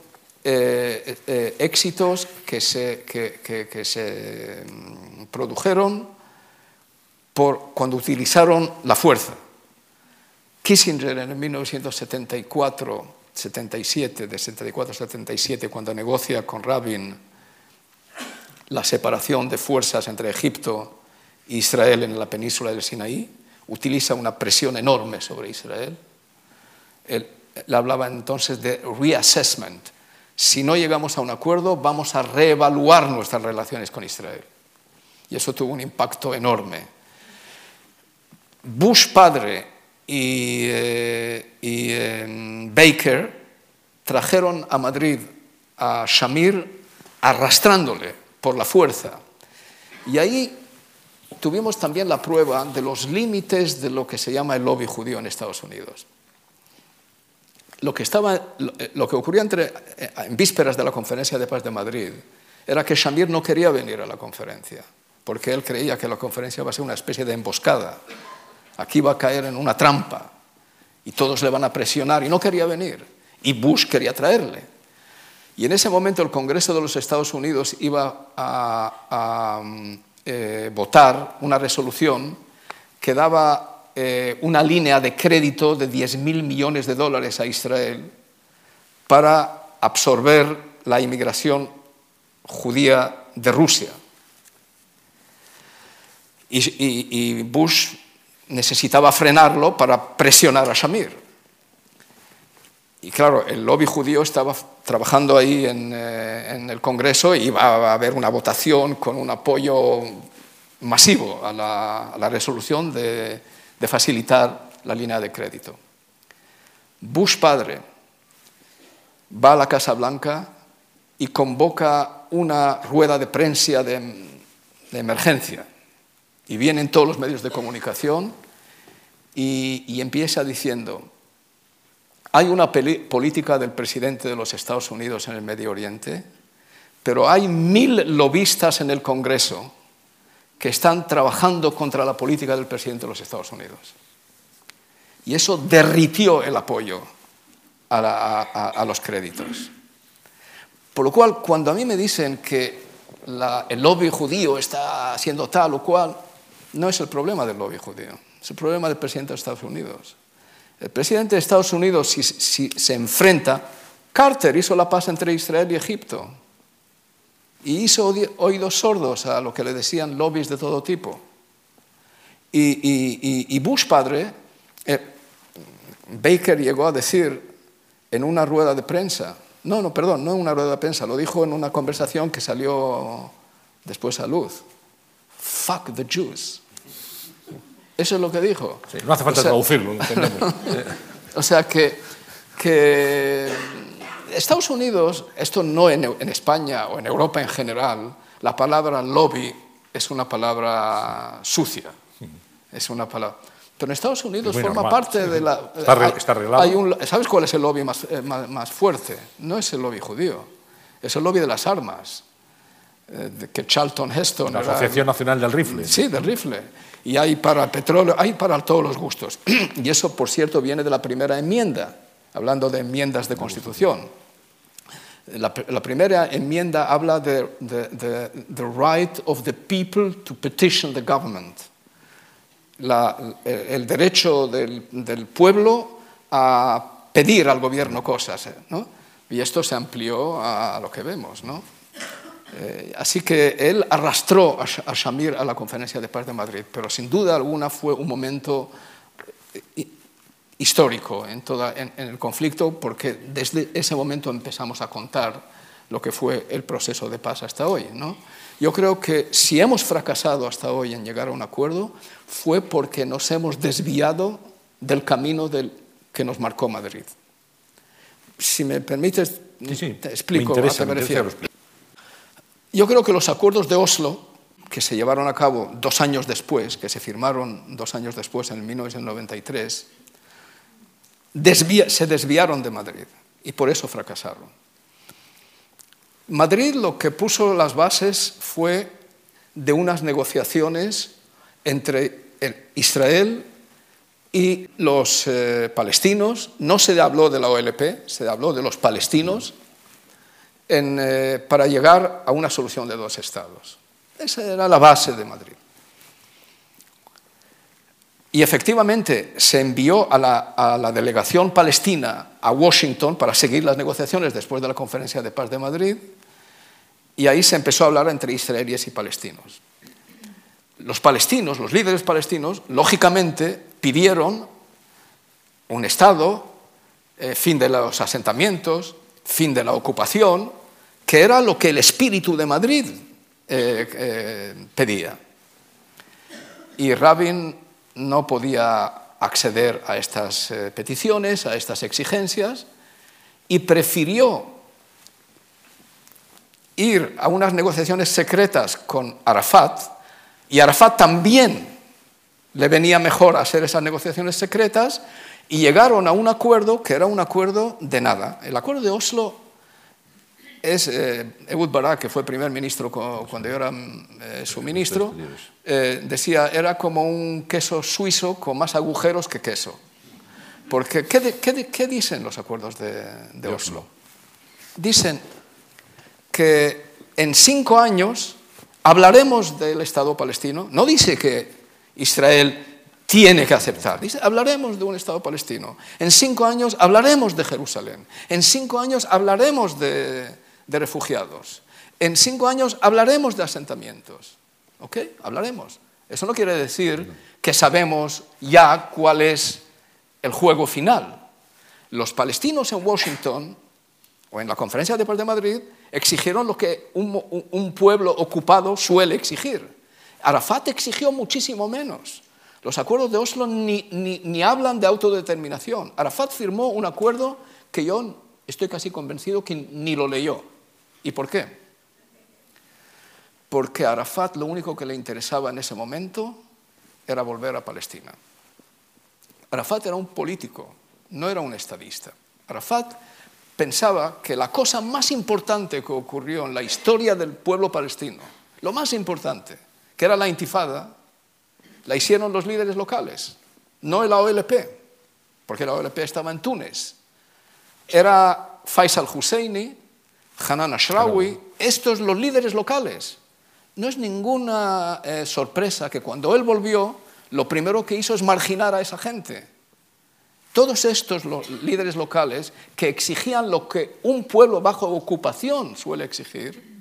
eh, eh, éxitos que se, que, que, que se produjeron por, cuando utilizaron la fuerza. Kissinger en mil novecientos setenta y cuatro, setenta y siete, de setenta y cuatro a setenta y siete, cuando negocia con Rabin la separación de fuerzas entre Egipto e Israel en la península del Sinaí, utiliza una presión enorme sobre Israel. Él, él hablaba entonces de reassessment. Si no llegamos a un acuerdo, vamos a reevaluar nuestras relaciones con Israel. Y eso tuvo un impacto enorme. Bush padre y, eh, y eh, Baker trajeron a Madrid a Shamir arrastrándole por la fuerza. Y ahí tuvimos también la prueba de los límites de lo que se llama el lobby judío en Estados Unidos. Lo que, estaba, lo que ocurría entre, en vísperas de la Conferencia de Paz de Madrid era que Shamir no quería venir a la conferencia, porque él creía que la conferencia iba a ser una especie de emboscada. Aquí va a caer en una trampa y todos le van a presionar, y no quería venir. Y Bush quería traerle. Y en ese momento el Congreso de los Estados Unidos iba a, a eh, votar una resolución que daba eh, una línea de crédito de diez mil millones de dólares a Israel para absorber la inmigración judía de Rusia. Y, y, y Bush necesitaba frenarlo para presionar a Shamir. Y claro, el lobby judío estaba trabajando ahí en, eh, en el Congreso y iba a haber una votación con un apoyo masivo a la, a la resolución de, de facilitar la línea de crédito. Bush padre va a la Casa Blanca y convoca una rueda de prensa de, de emergencia. Y vienen todos los medios de comunicación y, y empieza diciendo: hay una política del presidente de los Estados Unidos en el Medio Oriente, pero hay mil lobistas en el Congreso que están trabajando contra la política del presidente de los Estados Unidos. Y eso derritió el apoyo a, la, a, a los créditos. Por lo cual, cuando a mí me dicen que la, el lobby judío está haciendo tal o cual, no es el problema del lobby judío, es el problema del presidente de Estados Unidos. El presidente de Estados Unidos, si, si se enfrenta, Carter hizo la paz entre Israel y Egipto y hizo oídos sordos a lo que le decían lobbies de todo tipo. Y, y, y Bush padre, eh, Baker llegó a decir en una rueda de prensa, no, no, perdón, no en una rueda de prensa, lo dijo en una conversación que salió después a luz: fuck the Jews. Eso es lo que dijo. Sí, no hace falta o sea, traducirlo, lo entendemos. O sea que, que Estados Unidos, esto no en, en España o en Europa en general, la palabra lobby es una palabra sucia. Es una palabra. Pero en Estados Unidos forma normal. parte de la... Está, re, está arreglado. Hay un, ¿Sabes cuál es el lobby más, eh, más, más fuerte? No es el lobby judío, es el lobby de las armas. Eh, que Charlton Heston... La Asociación era, Nacional del Rifle. Sí, del rifle. Y hay para el petróleo, hay para todos los gustos. Y eso, por cierto, viene de la primera enmienda, hablando de enmiendas de Constitución. La, la primera enmienda habla de, de, de the right of the people to petition the government. La, el derecho del, del pueblo a pedir al gobierno cosas, ¿no? Y esto se amplió a lo que vemos, ¿no? Eh, así que él arrastró a, a Shamir a la Conferencia de Paz de Madrid, pero sin duda alguna fue un momento eh, histórico en, toda, en, en el conflicto, porque desde ese momento empezamos a contar lo que fue el proceso de paz hasta hoy, ¿no? Yo creo que si hemos fracasado hasta hoy en llegar a un acuerdo, fue porque nos hemos desviado del camino del, que nos marcó Madrid. Si me permites, sí, sí. te explico me interesa, a qué me me refiero. Yo creo que los acuerdos de Oslo, que se llevaron a cabo dos años después, que se firmaron dos años después, en mil novecientos noventa y tres, desvía, se desviaron de Madrid y por eso fracasaron. Madrid lo que puso las bases fue de unas negociaciones entre Israel y los eh, palestinos. No se habló de la O L P, se habló de los palestinos. en, eh, para llegar a una solución de dos estados. Esa era la base de Madrid. Y efectivamente se envió a la, a la delegación palestina a Washington para seguir las negociaciones después de la Conferencia de Paz de Madrid, y ahí se empezó a hablar entre israelíes y palestinos. Los palestinos, los líderes palestinos, lógicamente pidieron un Estado, eh, fin de los asentamientos, fin de la ocupación, que era lo que el espíritu de Madrid eh, eh, pedía. Y Rabin no podía acceder a estas eh, peticiones, a estas exigencias, y prefirió ir a unas negociaciones secretas con Arafat, y Arafat también le venía mejor hacer esas negociaciones secretas, y llegaron a un acuerdo que era un acuerdo de nada. El acuerdo de Oslo es, eh, Ehud Barak, que fue primer ministro cuando yo era eh, su ministro, eh, decía, era como un queso suizo con más agujeros que queso. Porque, ¿qué, de, qué, de, qué dicen los acuerdos de, de Oslo? Dicen que en cinco años hablaremos del Estado palestino. No dice que Israel tiene que aceptar. Dice, hablaremos de un Estado palestino. En cinco años hablaremos de Jerusalén. En cinco años hablaremos de, de refugiados. En cinco años hablaremos de asentamientos. ¿Ok? Hablaremos. Eso no quiere decir que sabemos ya cuál es el juego final. Los palestinos en Washington, o en la Conferencia de Paz de Madrid, exigieron lo que un, un, un pueblo ocupado suele exigir. Arafat exigió muchísimo menos. Los acuerdos de Oslo ni, ni, ni hablan de autodeterminación. Arafat firmó un acuerdo que yo estoy casi convencido que ni lo leyó. ¿Y por qué? Porque a Arafat lo único que le interesaba en ese momento era volver a Palestina. Arafat era un político, no era un estadista. Arafat pensaba que la cosa más importante que ocurrió en la historia del pueblo palestino, lo más importante, que era la intifada, la hicieron los líderes locales, no la O L P, porque la O L P estaba en Túnez. Era Faisal Husseini, Hanan Ashrawi, estos los líderes locales. No es ninguna eh, sorpresa que cuando él volvió, lo primero que hizo es marginar a esa gente. Todos estos los líderes locales que exigían lo que un pueblo bajo ocupación suele exigir,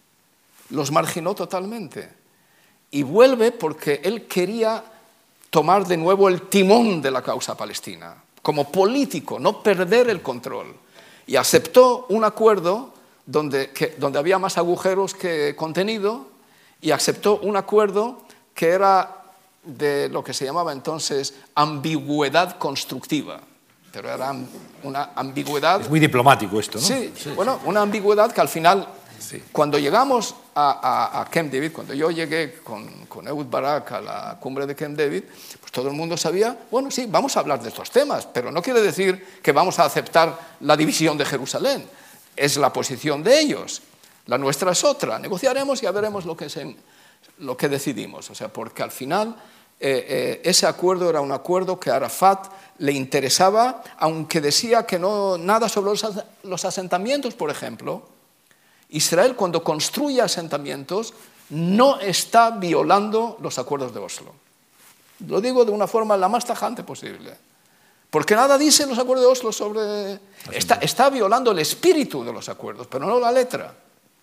los marginó totalmente. Y vuelve porque él quería tomar de nuevo el timón de la causa palestina, como político, no perder el control. Y aceptó un acuerdo donde, que, donde había más agujeros que contenido, y aceptó un acuerdo que era de lo que se llamaba entonces ambigüedad constructiva. Pero era una ambigüedad... Es muy diplomático esto, ¿no? Sí, sí, bueno, una ambigüedad que al final... Sí. Cuando llegamos a, a, a Camp David, cuando yo llegué con, con Ehud Barak a la cumbre de Camp David, pues todo el mundo sabía, bueno, sí, vamos a hablar de estos temas, pero no quiere decir que vamos a aceptar la división de Jerusalén. Es la posición de ellos. La nuestra es otra. Negociaremos y ya veremos lo que, se, lo que decidimos. O sea, porque al final eh, eh, ese acuerdo era un acuerdo que a Arafat le interesaba, aunque decía que no nada sobre los, los asentamientos, por ejemplo. Israel, cuando construye asentamientos, no está violando los acuerdos de Oslo. Lo digo de una forma la más tajante posible. Porque nada dice los acuerdos de Oslo sobre... Está, está violando el espíritu de los acuerdos, pero no la letra.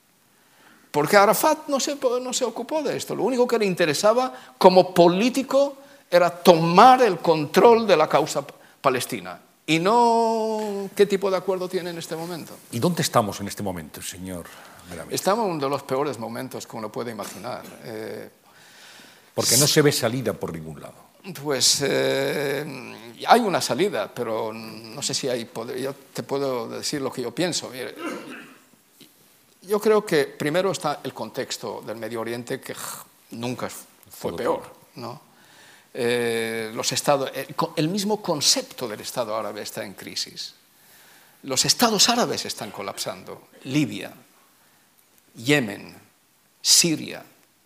Porque Arafat no se, no se ocupó de esto. Lo único que le interesaba como político era tomar el control de la causa palestina. Y no qué tipo de acuerdo tiene en este momento. ¿Y dónde estamos en este momento, señor Meravit? Estamos en uno de los peores momentos, como lo puede imaginar. Eh, Porque no se ve salida por ningún lado. Pues eh, hay una salida, pero no sé si hay... Yo te puedo decir lo que yo pienso. Mire, yo creo que primero está el contexto del Medio Oriente, que nunca fue peor, ¿no? Eh, los estados, el, el mismo concepto del Estado árabe está en crisis. Los estados árabes están colapsando. Libia, Yemen, Siria.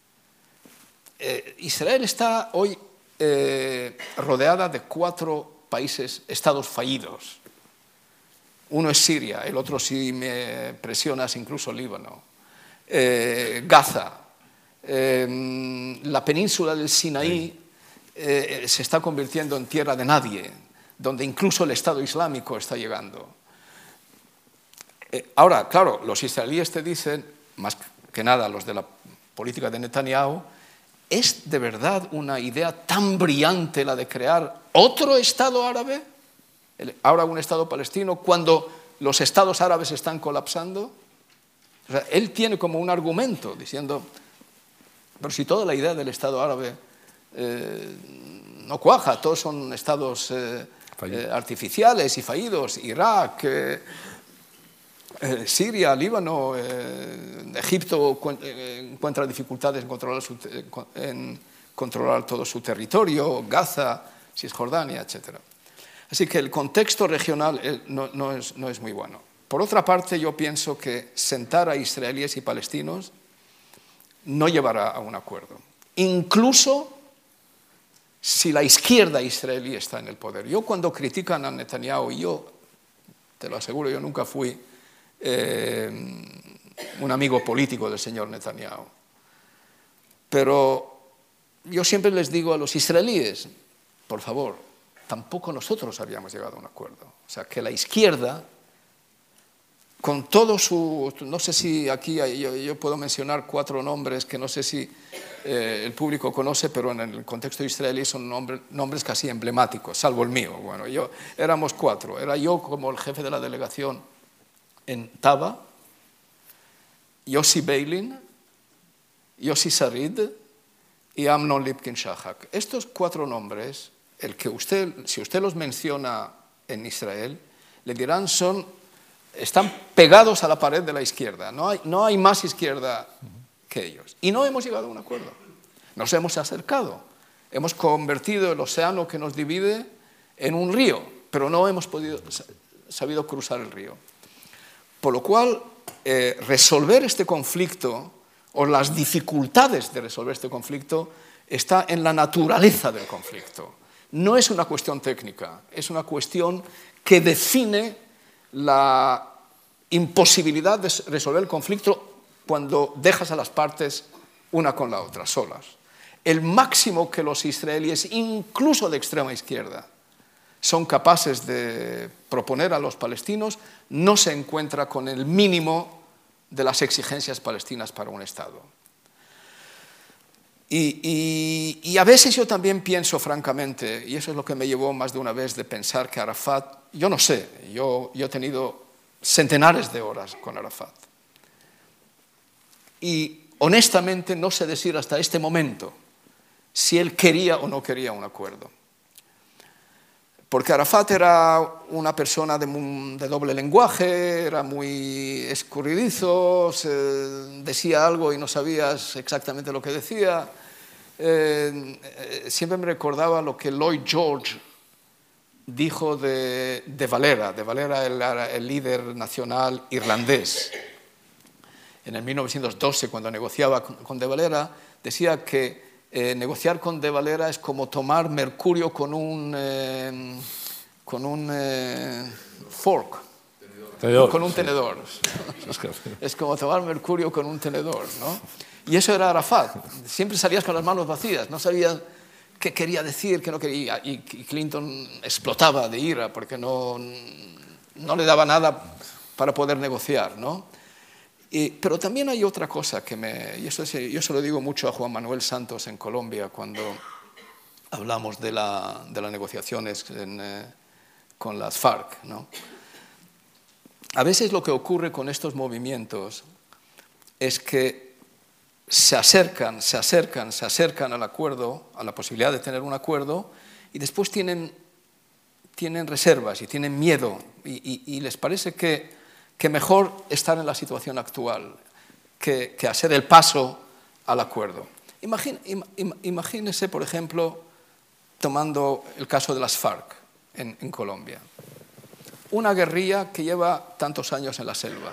Eh, Israel está hoy eh, rodeada de cuatro países, estados fallidos. Uno es Siria, el otro, si me presionas, incluso Líbano. Eh, Gaza, eh, la península del Sinaí eh, se está convirtiendo en tierra de nadie, donde incluso el Estado Islámico está llegando. Eh, ahora, claro, los israelíes te dicen, más que nada los de la política de Netanyahu, ¿es de verdad una idea tan brillante la de crear otro Estado árabe? Ahora un Estado palestino, cuando los Estados árabes están colapsando. O sea, él tiene como un argumento diciendo, pero si toda la idea del Estado árabe eh, no cuaja, todos son estados eh, eh, artificiales y fallidos, Irak, eh, eh, Siria, Líbano, eh, Egipto eh, encuentra dificultades en controlar, su, en controlar todo su territorio, Gaza, Cisjordania, etcétera. Así que el contexto regional no, no, es, no es muy bueno. Por otra parte, yo pienso que sentar a israelíes y palestinos no llevará a un acuerdo. Incluso si la izquierda israelí está en el poder. Yo cuando critican a Netanyahu, y yo te lo aseguro, yo nunca fui eh, un amigo político del señor Netanyahu. Pero yo siempre les digo a los israelíes, por favor, tampoco nosotros habíamos llegado a un acuerdo. O sea, que la izquierda, con todo su... No sé si aquí hay, yo, yo puedo mencionar cuatro nombres que no sé si eh, el público conoce, pero en el contexto israelí son nombre, nombres casi emblemáticos, salvo el mío. Bueno, yo, éramos cuatro. Era yo como el jefe de la delegación en Taba, Yossi Beilin, Yossi Sarid y Amnon Lipkin-Shahak. Estos cuatro nombres... El que usted, si usted los menciona en Israel, le dirán son, están pegados a la pared de la izquierda. No hay, no hay más izquierda que ellos. Y no hemos llegado a un acuerdo. Nos hemos acercado. Hemos convertido el océano que nos divide en un río, pero no hemos podido, sabido cruzar el río. Por lo cual, eh, resolver este conflicto, o las dificultades de resolver este conflicto, está en la naturaleza del conflicto. No es una cuestión técnica, es una cuestión que define la imposibilidad de resolver el conflicto cuando dejas a las partes una con la otra, solas. El máximo que los israelíes, incluso de extrema izquierda, son capaces de proponer a los palestinos no se encuentra con el mínimo de las exigencias palestinas para un Estado. Y, y, y a veces yo también pienso, francamente, y eso es lo que me llevó más de una vez de pensar que Arafat, yo no sé, yo, yo he tenido centenares de horas con Arafat. Y honestamente no sé decir hasta este momento si él quería o no quería un acuerdo. Porque Arafat era una persona de, de doble lenguaje, era muy escurridizo, se decía algo y no sabías exactamente lo que decía. Eh, eh, siempre me recordaba lo que Lloyd George dijo de, de Valera. De Valera era el líder nacional irlandés. En el mil novecientos doce, cuando negociaba con, con De Valera, decía que Eh, negociar con De Valera es como tomar mercurio con un, eh, con un eh, fork, tenedor. con un tenedor. Es como tomar mercurio con un tenedor, ¿no? Y eso era Arafat. Siempre salías con las manos vacías, no sabías qué quería decir, qué no quería. Y Clinton explotaba de ira porque no, no le daba nada para poder negociar, ¿no? Y, pero también hay otra cosa que me... Y eso es, yo se lo digo mucho a Juan Manuel Santos en Colombia cuando hablamos de, la, de las negociaciones en, eh, con las FARC, ¿no? A veces lo que ocurre con estos movimientos es que se acercan, se acercan, se acercan al acuerdo, a la posibilidad de tener un acuerdo, y después tienen, tienen reservas y tienen miedo, y, y, y les parece que que mejor estar en la situación actual que, que hacer el paso al acuerdo. Imagín, im, imagínese, por ejemplo, tomando el caso de las FARC en, en Colombia. Una guerrilla que lleva tantos años en la selva.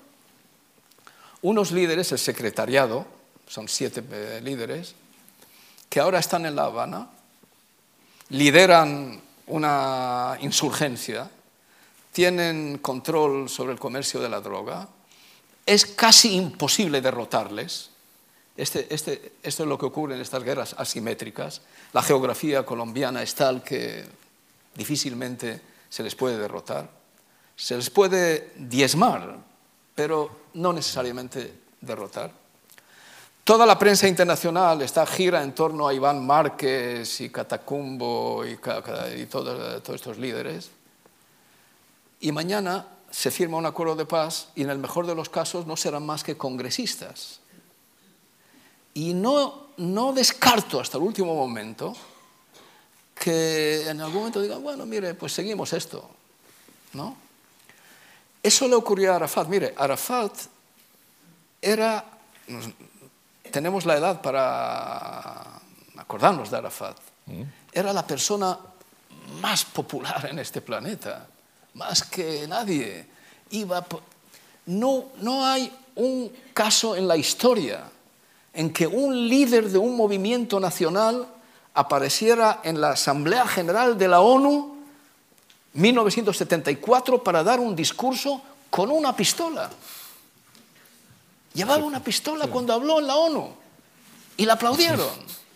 Unos líderes, el secretariado, son siete eh, líderes, que ahora están en La Habana, lideran una insurgencia, tienen control sobre el comercio de la droga, es casi imposible derrotarles. Este, este, esto es lo que ocurre en estas guerras asimétricas. La geografía colombiana es tal que difícilmente se les puede derrotar. Se les puede diezmar, pero no necesariamente derrotar. Toda la prensa internacional está gira en torno a Iván Márquez y Catacumbo y, y todos, todos estos líderes. Y mañana se firma un acuerdo de paz y en el mejor de los casos no serán más que congresistas. Y no, no descarto hasta el último momento que en algún momento digan, bueno, mire, pues seguimos esto, ¿no? Eso le ocurrió a Arafat. Mire, Arafat era... Tenemos la edad para acordarnos de Arafat. Era la persona más popular en este planeta, más que nadie. Iba por... no, no hay un caso en la historia en que un líder de un movimiento nacional apareciera en la Asamblea General de la ONU en mil novecientos setenta y cuatro para dar un discurso con una pistola. Llevaba una pistola cuando habló en la ONU y la aplaudieron.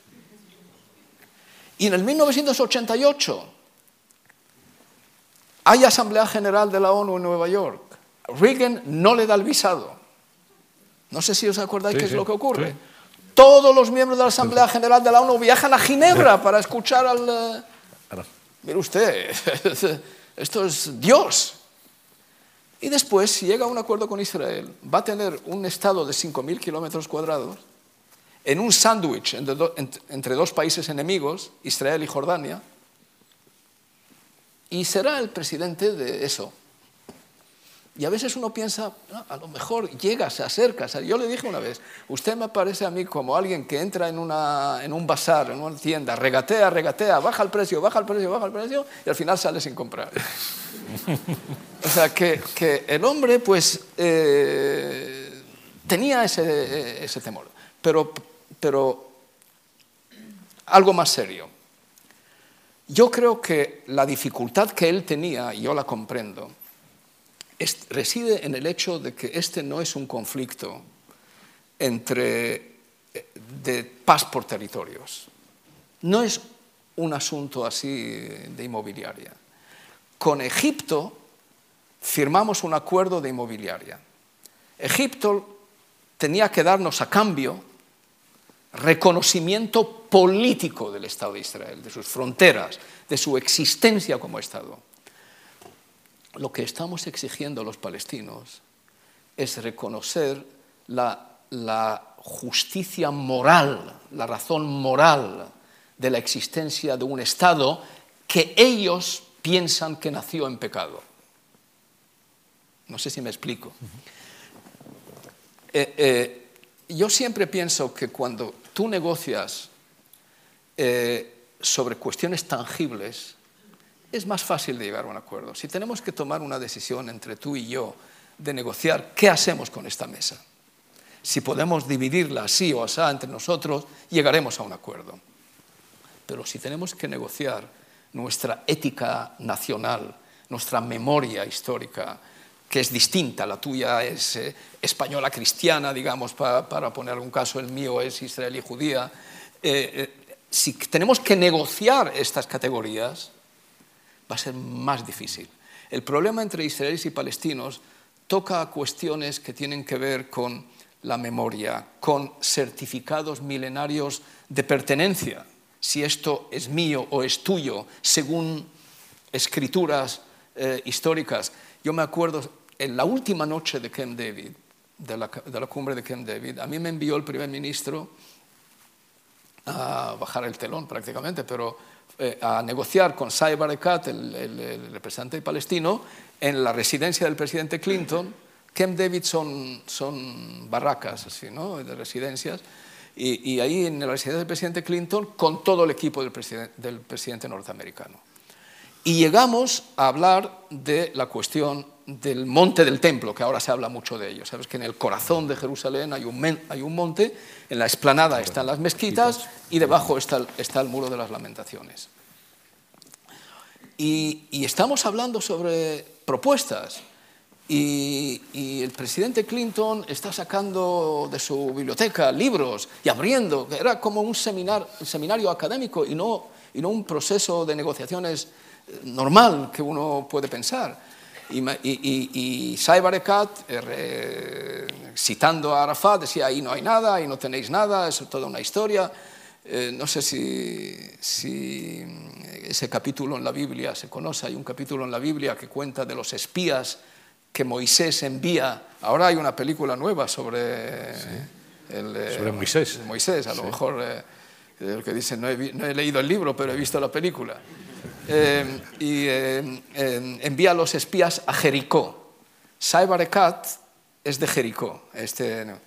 Y en el mil novecientos ochenta y ocho hay Asamblea General de la ONU en Nueva York. Reagan no le da el visado. No sé si os acordáis sí, qué es sí, lo que ocurre. Sí. Todos los miembros de la Asamblea General de la ONU viajan a Ginebra para escuchar al... Mire usted, esto es Dios. Y después, si llega a un acuerdo con Israel, va a tener un estado de cinco mil kilómetros cuadrados en un sándwich entre, do, entre dos países enemigos, Israel y Jordania, y será el presidente de eso. Y a veces uno piensa, no, a lo mejor llega, se acerca. Yo le dije una vez, usted me parece a mí como alguien que entra en, una, en un bazar, en una tienda, regatea, regatea, baja el precio, baja el precio, baja el precio, y al final sale sin comprar. O sea, que, que el hombre, pues, eh, tenía ese, ese temor. Pero, pero algo más serio. Yo creo que la dificultad que él tenía, y yo la comprendo, es, reside en el hecho de que este no es un conflicto entre, de paz por territorios. No es un asunto así de inmobiliaria. Con Egipto firmamos un acuerdo de inmobiliaria. Egipto tenía que darnos a cambio reconocimiento político del Estado de Israel, de sus fronteras, de su existencia como Estado. Lo que estamos exigiendo a los palestinos es reconocer la, la justicia moral, la razón moral de la existencia de un Estado que ellos piensan que nació en pecado. No sé si me explico. Eh, eh, yo siempre pienso que cuando tú negocias eh, sobre cuestiones tangibles, es más fácil de llegar a un acuerdo. Si tenemos que tomar una decisión entre tú y yo de negociar, ¿qué hacemos con esta mesa? Si podemos dividirla así o así entre nosotros, llegaremos a un acuerdo. Pero si tenemos que negociar nuestra ética nacional, nuestra memoria histórica, que es distinta, la tuya es eh, española cristiana, digamos, pa, para poner algún caso, el mío es israelí judía. Eh, eh, si tenemos que negociar estas categorías, va a ser más difícil. El problema entre israelíes y palestinos toca cuestiones que tienen que ver con la memoria, con certificados milenarios de pertenencia, si esto es mío o es tuyo, según escrituras eh, históricas. Yo me acuerdo, en la última noche de Camp David, de la, de la cumbre de Camp David, a mí me envió el primer ministro a bajar el telón prácticamente, pero eh, a negociar con Saeb Erekat, el, el, el representante palestino, en la residencia del presidente Clinton. Camp David son, son barracas así, ¿no?, de residencias, y, y ahí en la residencia del presidente Clinton con todo el equipo del presidente, del presidente norteamericano. Y llegamos a hablar de la cuestión del monte del templo, que ahora se habla mucho de ello. Sabes que en el corazón de Jerusalén hay un, hay un monte, en la explanada están las mezquitas y debajo está el, está el muro de las lamentaciones. Y, y estamos hablando sobre propuestas. Y, y el presidente Clinton está sacando de su biblioteca libros y abriendo, era como un seminar, seminario académico y no, y no un proceso de negociaciones normal que uno puede pensar. Y, y, y, y Saeb Erekat, eh, citando a Arafat, decía, ahí no hay nada, ahí no tenéis nada, es toda una historia. Eh, no sé si, si ese capítulo en la Biblia se conoce, hay un capítulo en la Biblia que cuenta de los espías que Moisés envía. Ahora hay una película nueva sobre, sí. el, eh, sobre Moisés. Moisés, a lo sí. mejor eh, el que dice, no he, no he leído el libro, pero he visto la película. Eh, y eh, eh, envía a los espías a Jericó. Saeb Erekat es de Jericó. Este, no.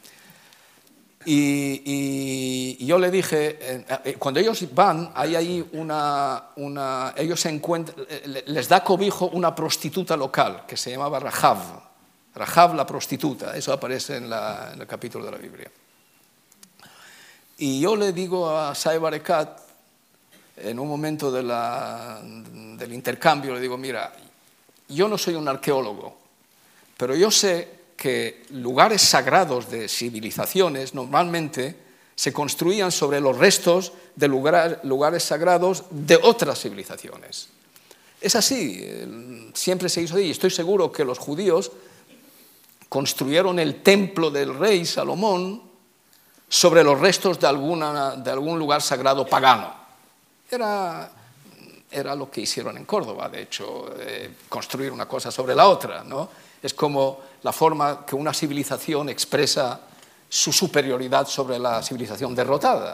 y, y, y yo le dije, eh, cuando ellos van, hay ahí una, una ellos se encuentran, les da cobijo una prostituta local que se llamaba Rahab. Rahab la prostituta, eso aparece en, la, en el capítulo de la Biblia. Y yo le digo a Saeb Erekat, en un momento de la, del intercambio, le digo, mira, yo no soy un arqueólogo, pero yo sé que lugares sagrados de civilizaciones normalmente se construían sobre los restos de lugar, lugares sagrados de otras civilizaciones. Es así, siempre se hizo así, y estoy seguro que los judíos construyeron el templo del rey Salomón sobre los restos de, alguna, de algún lugar sagrado pagano. Era, era lo que hicieron en Córdoba, de hecho, eh, construir una cosa sobre la otra, ¿no? Es como la forma que una civilización expresa su superioridad sobre la civilización derrotada.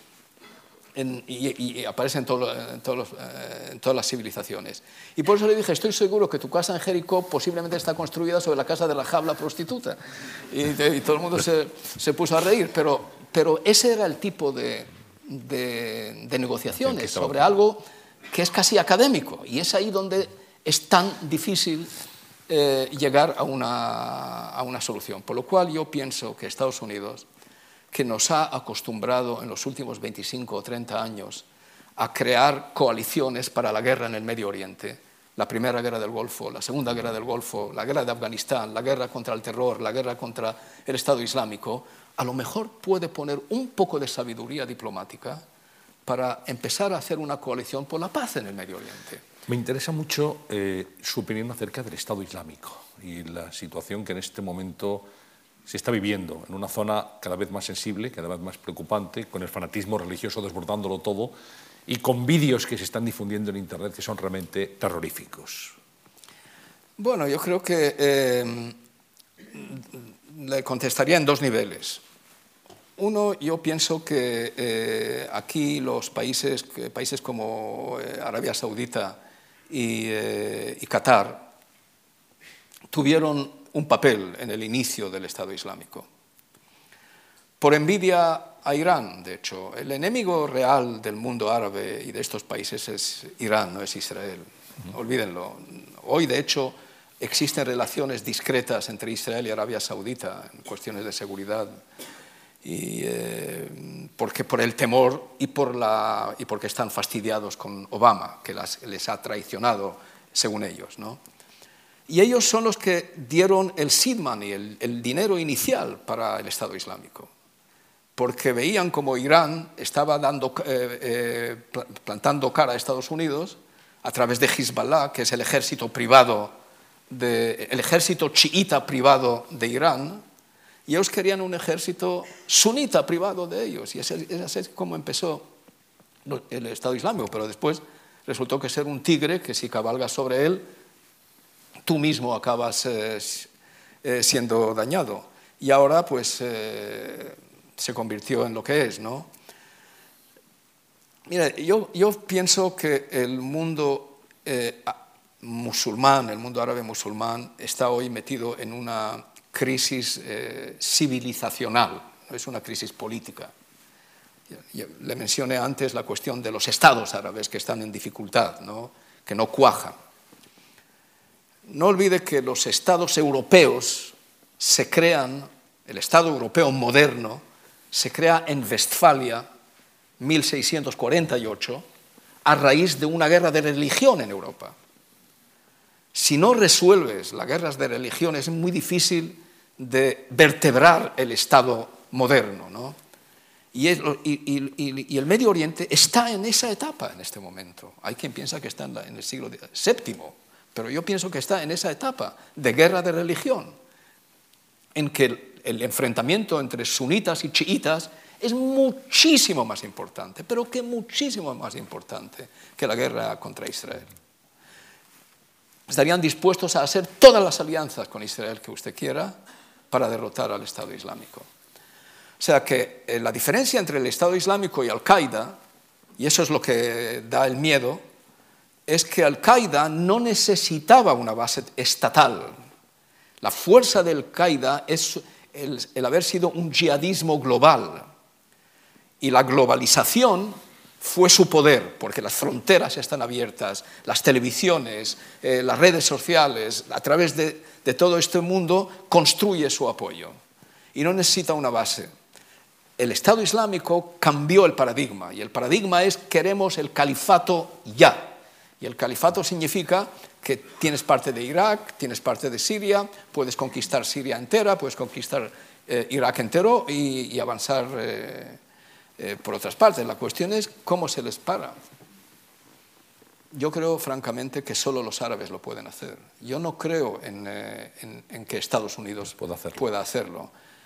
En, y, y aparece en, todo, en, todos los, eh, en todas las civilizaciones. Y por eso le dije, estoy seguro que tu casa en Jericó posiblemente está construida sobre la casa de Rahab la prostituta. Y, y todo el mundo se, se puso a reír, pero, pero ese era el tipo de... De, de negociaciones sobre algo que es casi académico, y es ahí donde es tan difícil eh, llegar a una, a una solución. Por lo cual yo pienso que Estados Unidos, que nos ha acostumbrado en los últimos veinticinco o treinta años a crear coaliciones para la guerra en el Medio Oriente, la primera guerra del Golfo, la segunda guerra del Golfo, la guerra de Afganistán, la guerra contra el terror, la guerra contra el Estado Islámico, a lo mejor puede poner un poco de sabiduría diplomática para empezar a hacer una coalición por la paz en el Medio Oriente. Me interesa mucho eh, su opinión acerca del Estado Islámico y la situación que en este momento se está viviendo en una zona cada vez más sensible, cada vez más preocupante, con el fanatismo religioso desbordándolo todo y con vídeos que se están difundiendo en Internet que son realmente terroríficos. Bueno, yo creo que eh, le contestaría en dos niveles. Uno, yo pienso que eh, aquí los países, países como eh, Arabia Saudita y, eh, y Qatar tuvieron un papel en el inicio del Estado Islámico. Por envidia a Irán, de hecho. El enemigo real del mundo árabe y de estos países es Irán, no es Israel. Uh-huh. Olvídenlo. Hoy, de hecho, existen relaciones discretas entre Israel y Arabia Saudita en cuestiones de seguridad. Y, eh, porque por el temor y, por la, y porque están fastidiados con Obama, que las, les ha traicionado, según ellos, ¿no? Y ellos son los que dieron el seed money, el, el dinero inicial para el Estado Islámico, porque veían como Irán estaba dando, eh, eh, plantando cara a Estados Unidos a través de Hezbollah, que es el ejército privado, de, el ejército chiita privado de Irán, y ellos querían un ejército sunita privado de ellos, y ese, ese es como empezó el Estado Islámico, pero después resultó que ser un tigre que si cabalgas sobre él, tú mismo acabas eh, eh, siendo dañado. Y ahora pues eh, se convirtió en lo que es, ¿no? Mira, yo, yo pienso que el mundo eh, musulmán, el mundo árabe musulmán, está hoy metido en una crisis eh, civilizacional, no es una crisis política. Le mencioné antes la cuestión de los estados árabes que están en dificultad, ¿no? Que no cuajan. No olvide que los estados europeos se crean, el Estado europeo moderno se crea en Westfalia, mil seiscientos cuarenta y ocho, a raíz de una guerra de religión en Europa. Si no resuelves las guerras de religión, es muy difícil de vertebrar el Estado moderno, ¿no? Y, es, y, y, y el Medio Oriente está en esa etapa en este momento. Hay quien piensa que está en, la, en el siglo séptimo, pero yo pienso que está en esa etapa de guerra de religión, en que el, el enfrentamiento entre sunitas y chiitas es muchísimo más importante, pero que muchísimo más importante que la guerra contra Israel. Estarían dispuestos a hacer todas las alianzas con Israel que usted quiera para derrotar al Estado Islámico. O sea que eh, la diferencia entre el Estado Islámico y Al-Qaeda, y eso es lo que da el miedo, es que Al-Qaeda no necesitaba una base estatal. La fuerza de Al-Qaeda es el, el haber sido un yihadismo global. Y la globalización fue su poder, porque las fronteras están abiertas, las televisiones, eh, las redes sociales, a través de, de todo este mundo construye su apoyo. Y no necesita una base. El Estado Islámico cambió el paradigma, y el paradigma es queremos el califato ya. Y el califato significa que tienes parte de Irak, tienes parte de Siria, puedes conquistar Siria entera, puedes conquistar eh, Irak entero y, y avanzar eh, eh, por otras partes. La cuestión es cómo se les para. Yo creo, francamente, que solo los árabes lo pueden hacer. Yo no creo en, eh, en, en que Estados Unidos pueda hacerlo. pueda hacerlo.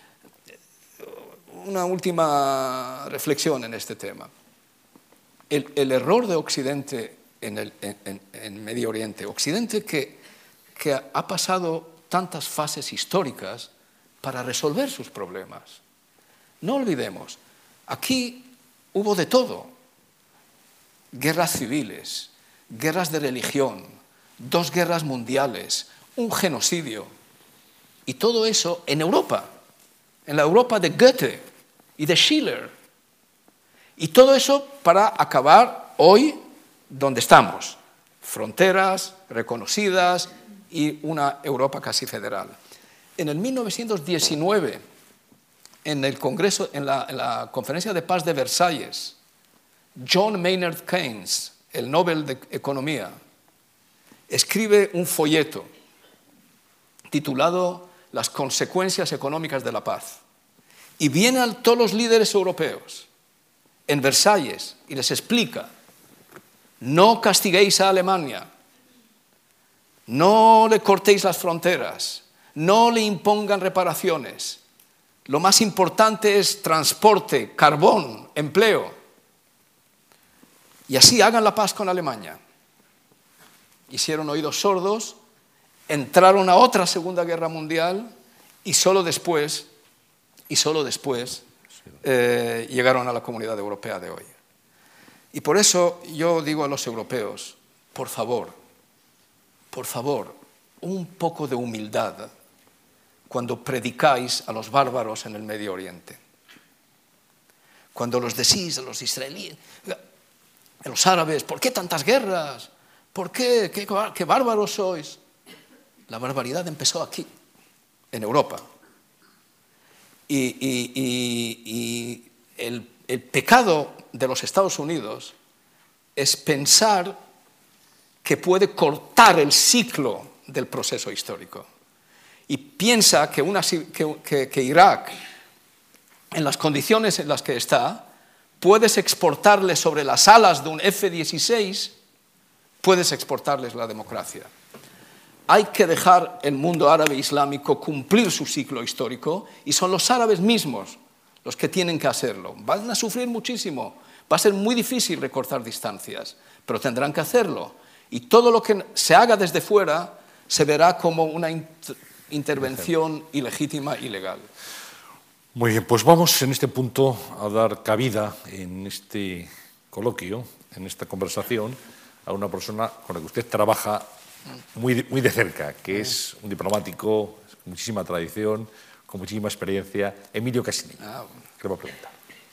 Una última reflexión en este tema. El, el error de Occidente en el en, en Medio Oriente, Occidente que, que ha pasado tantas fases históricas para resolver sus problemas. No olvidemos, aquí hubo de todo. Guerras civiles, guerras de religión, dos guerras mundiales, un genocidio. Y todo eso en Europa, en la Europa de Goethe y de Schiller. Y todo eso para acabar hoy donde estamos. Fronteras reconocidas y una Europa casi federal. En el mil novecientos diecinueve, en el Congreso, en la, en la Conferencia de Paz de Versalles, John Maynard Keynes, el Nobel de Economía, escribe un folleto titulado Las consecuencias económicas de la paz. Y vienen todos los líderes europeos en Versalles y les explica: no castiguéis a Alemania, no le cortéis las fronteras, no le impongan reparaciones. Lo más importante es transporte, carbón, empleo. Y así hagan la paz con Alemania. Hicieron oídos sordos, entraron a otra Segunda Guerra Mundial y solo después, y solo después eh, llegaron a la Comunidad Europea de hoy. Y por eso yo digo a los europeos, por favor, por favor, un poco de humildad cuando predicáis a los bárbaros en el Medio Oriente. Cuando los decís a los israelíes, a los árabes, ¿por qué tantas guerras? ¿Por qué? ¿Qué, qué bárbaros sois? La barbaridad empezó aquí, en Europa. Y, y, y, y el, el pecado de los Estados Unidos es pensar que puede cortar el ciclo del proceso histórico. Y piensa que, una, que, que, que Irak, en las condiciones en las que está, puedes exportarles sobre las alas de un F dieciséis, puedes exportarles la democracia. Hay que dejar el mundo árabe islámico cumplir su ciclo histórico y son los árabes mismos los que tienen que hacerlo. Van a sufrir muchísimo, va a ser muy difícil recortar distancias, pero tendrán que hacerlo. Y todo lo que se haga desde fuera se verá como una inter intervención ilegítima, ilegal. Muy bien, pues vamos en este punto a dar cabida en este coloquio, en esta conversación, a una persona con la que usted trabaja muy de, muy de cerca, que es un diplomático con muchísima tradición, con muchísima experiencia, Emilio Casini. Ah, bueno. ¿Qué le va a preguntar?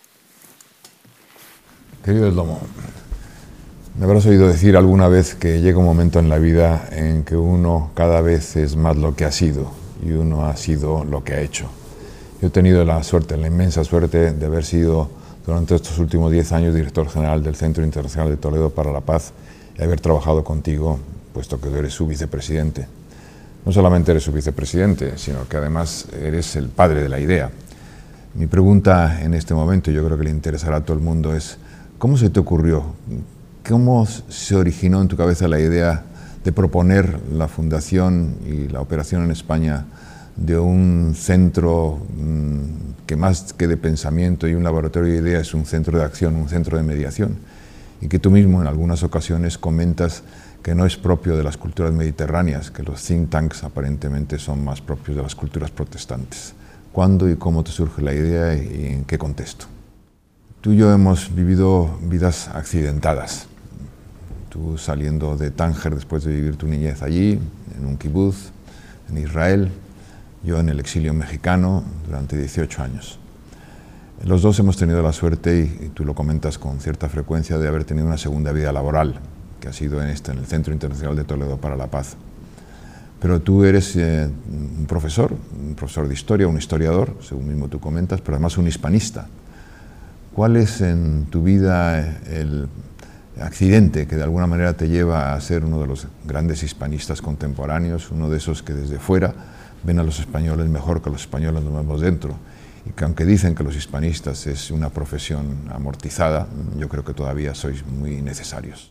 Querido El Domo, me habrás oído decir alguna vez que llega un momento en la vida en que uno cada vez es más lo que ha sido y uno ha sido lo que ha hecho. Yo he tenido la suerte, la inmensa suerte de haber sido durante estos últimos diez años director general del Centro Internacional de Toledo para la Paz y haber trabajado contigo puesto que tú eres su vicepresidente. No solamente eres su vicepresidente, sino que además eres el padre de la idea. Mi pregunta en este momento, y yo creo que le interesará a todo el mundo, es ¿cómo se te ocurrió? ¿Cómo se originó en tu cabeza la idea de proponer la fundación y la operación en España de un centro mmm, que más que de pensamiento y un laboratorio de ideas es un centro de acción, un centro de mediación? Y que tú mismo en algunas ocasiones comentas que no es propio de las culturas mediterráneas, que los think tanks aparentemente son más propios de las culturas protestantes. ¿Cuándo y cómo te surge la idea y en qué contexto? Tú y yo hemos vivido vidas accidentadas. Tú saliendo de Tánger después de vivir tu niñez allí, en un kibutz, en Israel, yo en el exilio mexicano durante dieciocho años. Los dos hemos tenido la suerte, y, y tú lo comentas con cierta frecuencia, de haber tenido una segunda vida laboral, que ha sido en, este, en el Centro Internacional de Toledo para la Paz. Pero tú eres eh, un profesor, un profesor de historia, un historiador, según mismo tú comentas, pero además un hispanista. ¿Cuál es en tu vida el accidente que de alguna manera te lleva a ser uno de los grandes hispanistas contemporáneos, uno de esos que desde fuera ven a los españoles mejor que los españoles nos vemos dentro? Y que aunque dicen que los hispanistas es una profesión amortizada, yo creo que todavía sois muy necesarios.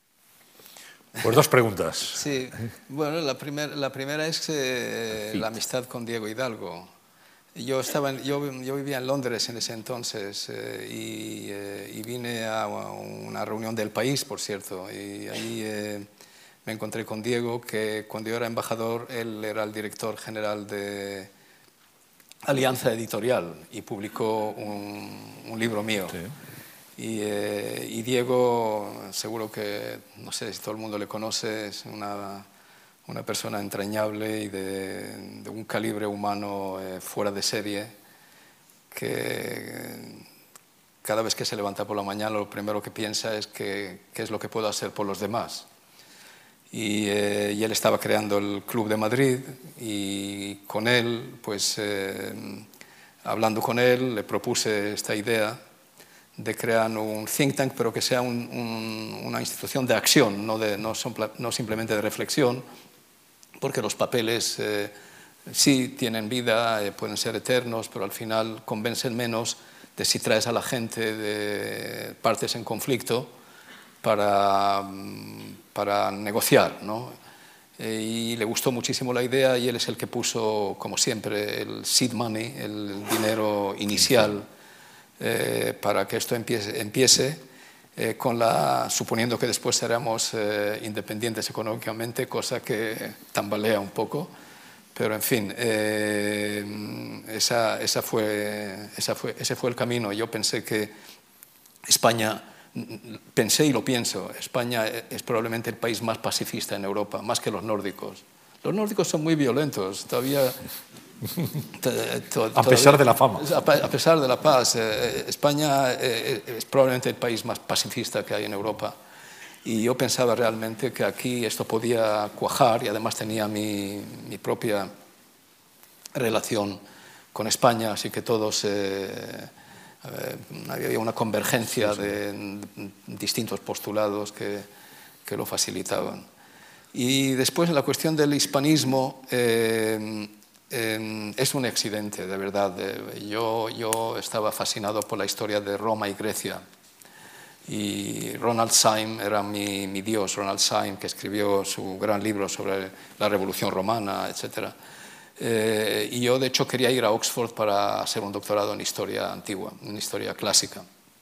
Pues dos preguntas. Sí, bueno, la, primer, la primera es eh, la amistad con Diego Hidalgo. Yo, estaba en, yo, yo vivía en Londres en ese entonces eh, y, eh, y vine a una reunión del País, por cierto, y ahí eh, me encontré con Diego, que cuando yo era embajador, él era el director general de Alianza Editorial y publicó un, un libro mío. Sí. Y, eh, y Diego, seguro que, no sé si todo el mundo le conoce, es una, una persona entrañable y de, de un calibre humano eh, fuera de serie, que cada vez que se levanta por la mañana lo primero que piensa es que, qué es lo que puedo hacer por los demás. Y, eh, y él estaba creando el Club de Madrid y con él, pues eh, hablando con él, le propuse esta idea de crear un think tank, pero que sea un, un, una institución de acción, no, de, no, son, no simplemente de reflexión, porque los papeles eh, sí tienen vida, eh, pueden ser eternos, pero al final convencen menos de si traes a la gente de partes en conflicto para, para negociar, ¿no? Eh, y le gustó muchísimo la idea y él es el que puso, como siempre, el seed money, el dinero inicial, Eh, para que esto empiece, empiece eh, con la, suponiendo que después seremos eh, independientes económicamente, cosa que tambalea un poco, pero en fin, eh, esa, esa fue, esa fue, ese fue el camino. Yo pensé que España, pensé y lo pienso, España es probablemente el país más pacifista en Europa, más que los nórdicos. Los nórdicos son muy violentos, todavía... A pesar de la fama. A pesar de la paz. Eh, España eh, es probablemente el país más pacifista que hay en Europa. Y yo pensaba realmente que aquí esto podía cuajar y además tenía mi, mi propia relación con España, así que todos... Eh, eh, había una convergencia sí, sí. de distintos postulados que, que lo facilitaban. Y después en la cuestión del hispanismo... Eh, Eh, es un accidente, de verdad. Yo, yo estaba fascinado por la historia de Roma y Grecia. Y Ronald Syme era mi, mi dios, Ronald Syme, que escribió su gran libro sobre la Revolución Romana, etcétera. Eh, y yo, de hecho, quería ir a Oxford para hacer un doctorado en historia antigua, en historia clásica.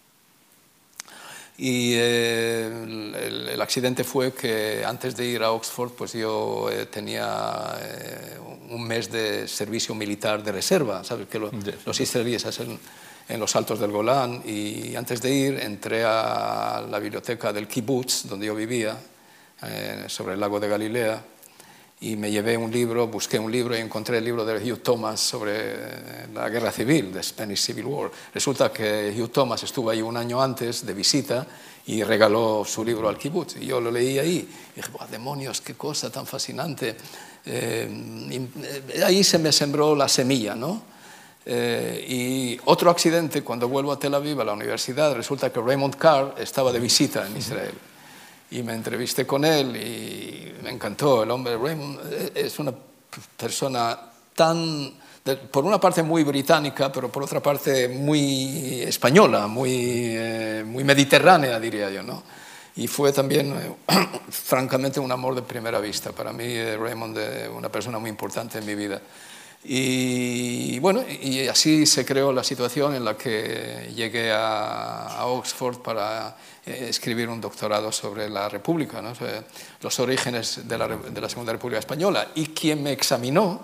Y eh, el, el accidente fue que antes de ir a Oxford, pues yo eh, tenía eh, un mes de servicio militar de reserva, ¿sabes? Que lo, los israelíes hacen en los Altos del Golán, y antes de ir entré a la biblioteca del kibutz, donde yo vivía, eh, sobre el lago de Galilea, y me llevé un libro, busqué un libro y encontré el libro de Hugh Thomas sobre la guerra civil, the Spanish Civil War. Resulta que Hugh Thomas estuvo ahí un año antes de visita y regaló su libro al kibutz. Y yo lo leí ahí y dije, ¡buah, demonios, qué cosa tan fascinante! Eh, y ahí se me sembró la semilla, ¿no? Eh, y otro accidente, cuando vuelvo a Tel Aviv, a la universidad, resulta que Raymond Carr estaba de visita en Israel. y me entrevisté con él y me encantó. El hombre, Raymond, es una persona tan, de, por una parte muy británica, pero por otra parte muy española, muy, eh, muy mediterránea, diría yo, ¿no? Y fue también, eh, francamente, un amor de primera vista. Para mí, eh, Raymond es una persona muy importante en mi vida. Y bueno, y así se creó la situación en la que llegué a, a Oxford para eh, escribir un doctorado sobre la República, ¿no? Sobre los orígenes de la, de la Segunda República Española. Y quien me examinó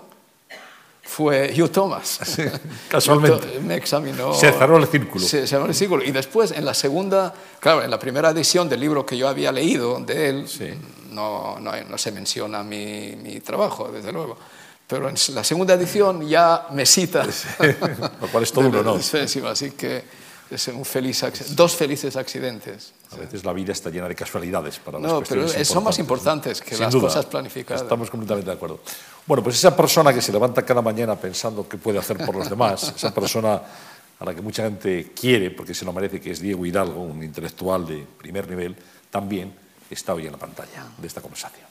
fue Hugh Thomas. Sí, casualmente. Me examinó. Se cerró el círculo. Se cerró el círculo. Y después, en la segunda, claro, en la primera edición del libro que yo había leído de él, sí. no, no, no se menciona mi, mi trabajo, desde luego. Pero en la segunda edición ya me cita. Sí, lo cual es todo un honor. Así que es un feliz, dos felices accidentes. A veces la vida está llena de casualidades para las no, cuestiones pero son más importantes que Sin las duda, cosas planificadas. Estamos completamente de acuerdo. Bueno, pues esa persona que se levanta cada mañana pensando qué puede hacer por los demás, esa persona a la que mucha gente quiere, porque se lo merece, que es Diego Hidalgo, un intelectual de primer nivel, también está hoy en la pantalla de esta conversación.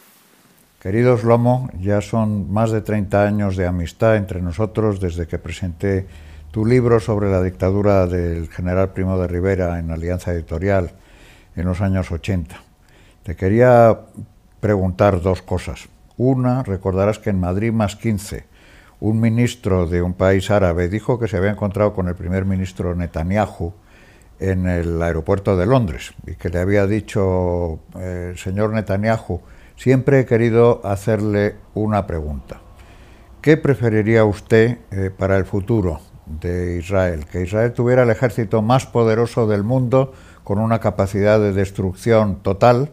Querido Shlomo, ya son más de treinta años de amistad entre nosotros desde que presenté tu libro sobre la dictadura del general Primo de Rivera en Alianza Editorial en los años ochenta. Te quería preguntar dos cosas. Una, recordarás que en Madrid más quince, un ministro de un país árabe dijo que se había encontrado con el primer ministro Netanyahu en el aeropuerto de Londres y que le había dicho, eh, señor Netanyahu, siempre he querido hacerle una pregunta. ¿Qué preferiría usted eh, para el futuro de Israel? ¿Que Israel tuviera el ejército más poderoso del mundo con una capacidad de destrucción total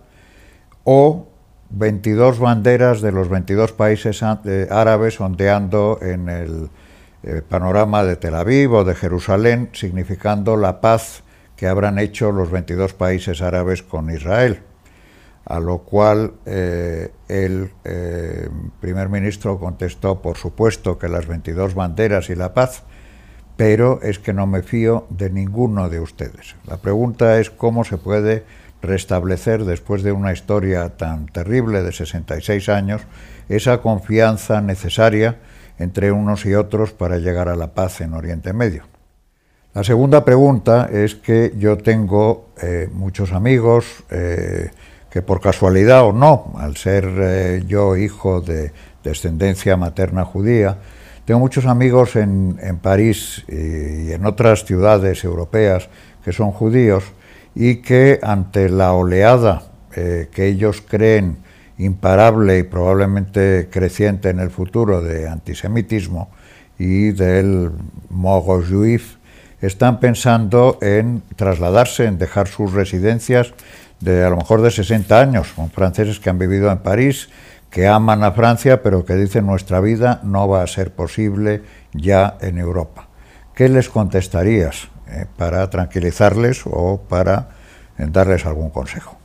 o veintidós banderas de los veintidós países árabes ondeando en el eh, panorama de Tel Aviv o de Jerusalén, significando la paz que habrán hecho los veintidós países árabes con Israel? A lo cual eh, el eh, primer ministro contestó, por supuesto, que las veintidós banderas y la paz, pero es que no me fío de ninguno de ustedes. La pregunta es cómo se puede restablecer, después de una historia tan terrible de sesenta y seis años, esa confianza necesaria entre unos y otros para llegar a la paz en Oriente Medio. La segunda pregunta es que yo tengo eh, muchos amigos, eh, que por casualidad o no, al ser eh, yo hijo de descendencia materna judía, tengo muchos amigos en, en París y, y en otras ciudades europeas que son judíos y que ante la oleada eh, que ellos creen imparable y probablemente creciente en el futuro de antisemitismo y del mogo juif, están pensando en trasladarse, en dejar sus residencias de a lo mejor de sesenta años, son franceses que han vivido en París, que aman a Francia, pero que dicen nuestra vida no va a ser posible ya en Europa. ¿Qué les contestarías eh, para tranquilizarles o para eh, darles algún consejo?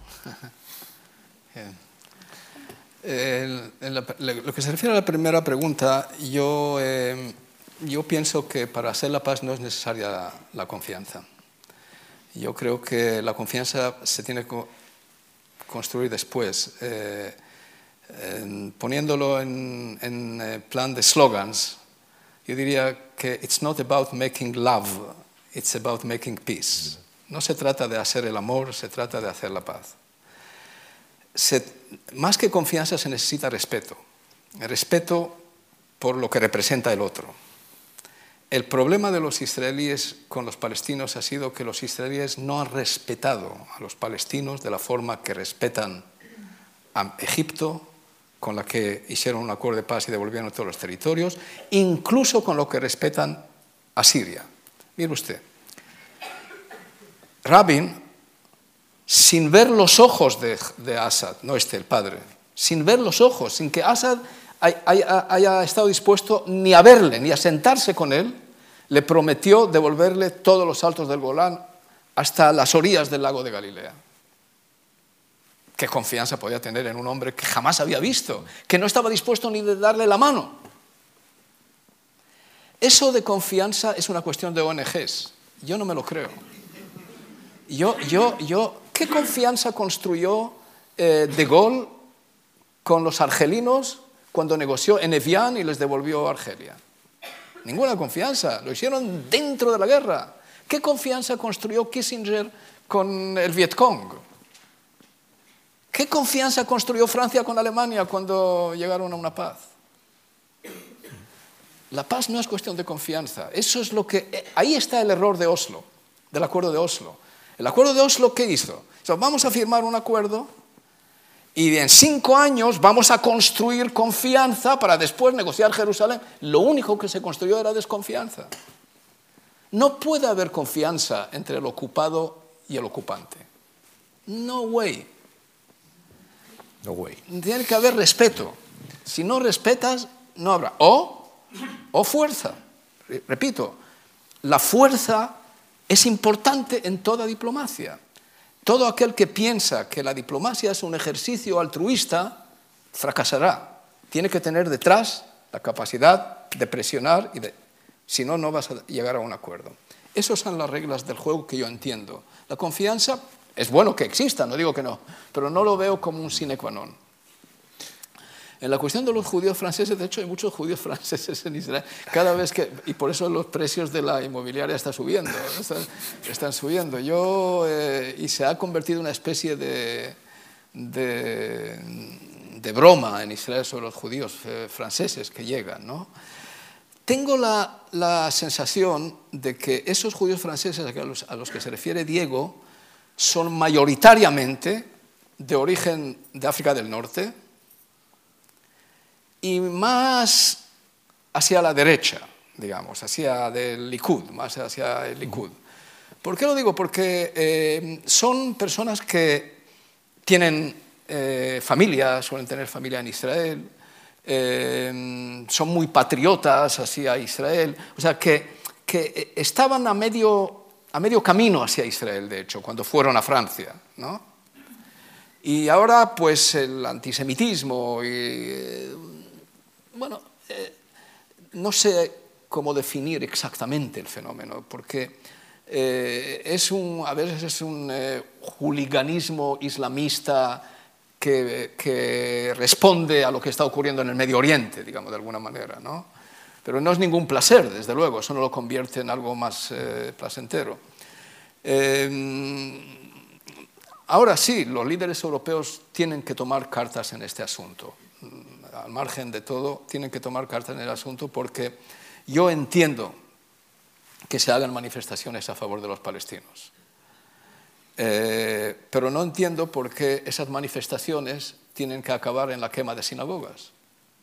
Eh, en la, lo que se refiere a la primera pregunta, yo, eh, yo pienso que para hacer la paz no es necesaria la, la confianza. Yo creo que la confianza se tiene que construir después. Eh, eh, poniéndolo en, en eh, plan de slogans, yo diría que it's not about making love, it's about making peace. No se trata de hacer el amor, se trata de hacer la paz. Se, más que confianza se necesita respeto. El respeto por lo que representa el otro. El problema de los israelíes con los palestinos ha sido que los israelíes no han respetado a los palestinos de la forma que respetan a Egipto, con la que hicieron un acuerdo de paz y devolvieron todos los territorios, incluso con lo que respetan a Siria. Mire usted, Rabin, sin ver los ojos de, de Assad, no este el padre, sin ver los ojos, sin que Assad haya, haya estado dispuesto ni a verle, ni a sentarse con él, le prometió devolverle todos los altos del Golán hasta las orillas del lago de Galilea. ¿Qué confianza podía tener en un hombre que jamás había visto, que no estaba dispuesto ni de darle la mano? Eso de confianza es una cuestión de O N Ges. Yo no me lo creo. Yo, yo, yo ¿qué confianza construyó eh, De Gaulle con los argelinos cuando negoció en Evian y les devolvió Argelia? Ninguna confianza, lo hicieron dentro de la guerra. ¿Qué confianza construyó Kissinger con el Vietcong? ¿Qué confianza construyó Francia con Alemania cuando llegaron a una paz? La paz no es cuestión de confianza. Eso es lo que, ahí está el error de Oslo, del acuerdo de Oslo. El acuerdo de Oslo, ¿qué hizo? O sea, vamos a firmar un acuerdo y en cinco años vamos a construir confianza para después negociar Jerusalén. Lo único que se construyó era desconfianza. No puede haber confianza entre el ocupado y el ocupante. No way. No way. Tiene que haber respeto. Si no respetas, no habrá. O, o fuerza. Repito, la fuerza es importante en toda diplomacia. Todo aquel que piensa que la diplomacia es un ejercicio altruista, fracasará. Tiene que tener detrás la capacidad de presionar, y de, si no, no vas a llegar a un acuerdo. Esas son las reglas del juego que yo entiendo. La confianza es bueno que exista, no digo que no, pero no lo veo como un sine qua non. En la cuestión de los judíos franceses, de hecho hay muchos judíos franceses en Israel, cada vez que, y por eso los precios de la inmobiliaria están subiendo, están, están subiendo. Yo, eh, y se ha convertido en una especie de, de, de broma en Israel sobre los judíos eh, franceses que llegan, ¿no? Tengo la, la sensación de que esos judíos franceses a los, a los que se refiere Diego son mayoritariamente de origen de África del Norte, y más hacia la derecha, digamos, hacia el Likud, más hacia el Likud. ¿Por qué lo digo? Porque eh, son personas que tienen eh, familia, suelen tener familia en Israel, eh, son muy patriotas hacia Israel, o sea, que, que estaban a medio, a medio camino hacia Israel, de hecho, cuando fueron a Francia, ¿no? Y ahora, pues, el antisemitismo y... Eh, Bueno, eh, no sé cómo definir exactamente el fenómeno, porque eh, es un, a veces es un eh, hooliganismo islamista que, que responde a lo que está ocurriendo en el Medio Oriente, digamos, de alguna manera, ¿no? Pero no es ningún placer, desde luego, eso no lo convierte en algo más eh, placentero. Eh, ahora sí, los líderes europeos tienen que tomar cartas en este asunto. Al margen de todo, tienen que tomar cartas en el asunto, porque yo entiendo que se hagan manifestaciones a favor de los palestinos. Eh, pero no entiendo por qué esas manifestaciones tienen que acabar en la quema de sinagogas.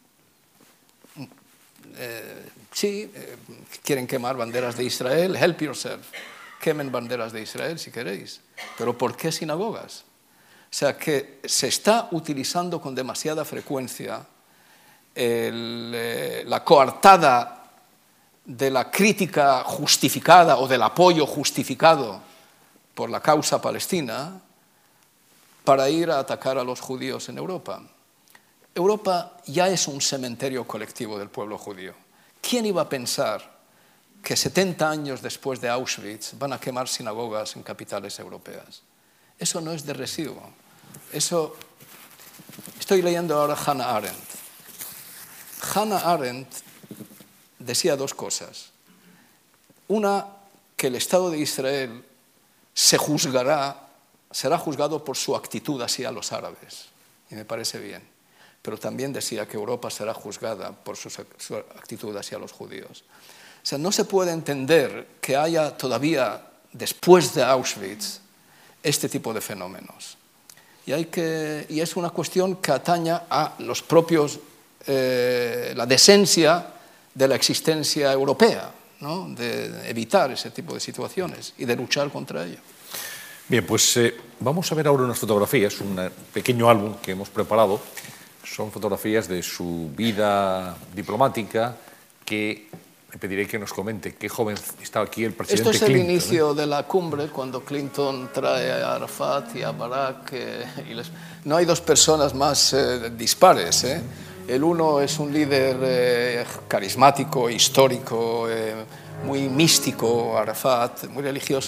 Eh, sí, eh, quieren quemar banderas de Israel, help yourself. Quemen banderas de Israel si queréis. Pero ¿por qué sinagogas? O sea, que se está utilizando con demasiada frecuencia el, eh, la coartada de la crítica justificada o del apoyo justificado por la causa palestina para ir a atacar a los judíos en Europa. Europa ya es un cementerio colectivo del pueblo judío. ¿Quién iba a pensar que setenta años después de Auschwitz van a quemar sinagogas en capitales europeas? Eso no es de recibo. Eso... Estoy leyendo ahora Hannah Arendt. Hannah Arendt decía dos cosas. Una, que el Estado de Israel se juzgará, será juzgado por su actitud hacia los árabes. Y me parece bien. Pero también decía que Europa será juzgada por su, su actitud hacia los judíos. O sea, no se puede entender que haya todavía, después de Auschwitz, este tipo de fenómenos. Y, hay que, y es una cuestión que ataña a los propios, eh, la decencia de la existencia europea, ¿no? De evitar ese tipo de situaciones y de luchar contra ello. Bien, pues eh, vamos a ver ahora unas fotografías, un pequeño álbum que hemos preparado. Son fotografías de su vida diplomática que... Le pediré que nos comente qué joven está aquí el presidente Clinton. Esto es el Clinton, inicio ¿eh? de la cumbre, cuando Clinton trae a Arafat y a Barak. Eh, y les... No hay dos personas más eh, dispares. ¿eh? El uno es un líder eh, carismático, histórico, eh, muy místico, Arafat, muy religioso.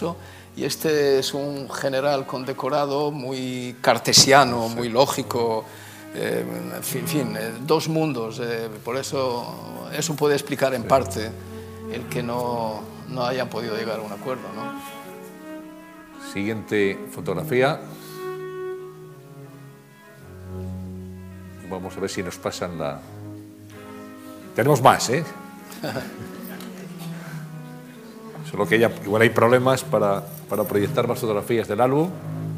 y este es un general condecorado muy cartesiano, muy lógico, eh, en fin, en fin eh, dos mundos, eh, por eso eso puede explicar en parte el que no, no hayan podido llegar a un acuerdo, ¿no? Siguiente fotografía. Vamos a ver si nos pasan la... Tenemos más, ¿eh? Solo que ya, igual hay problemas para, para proyectar más fotografías del álbum.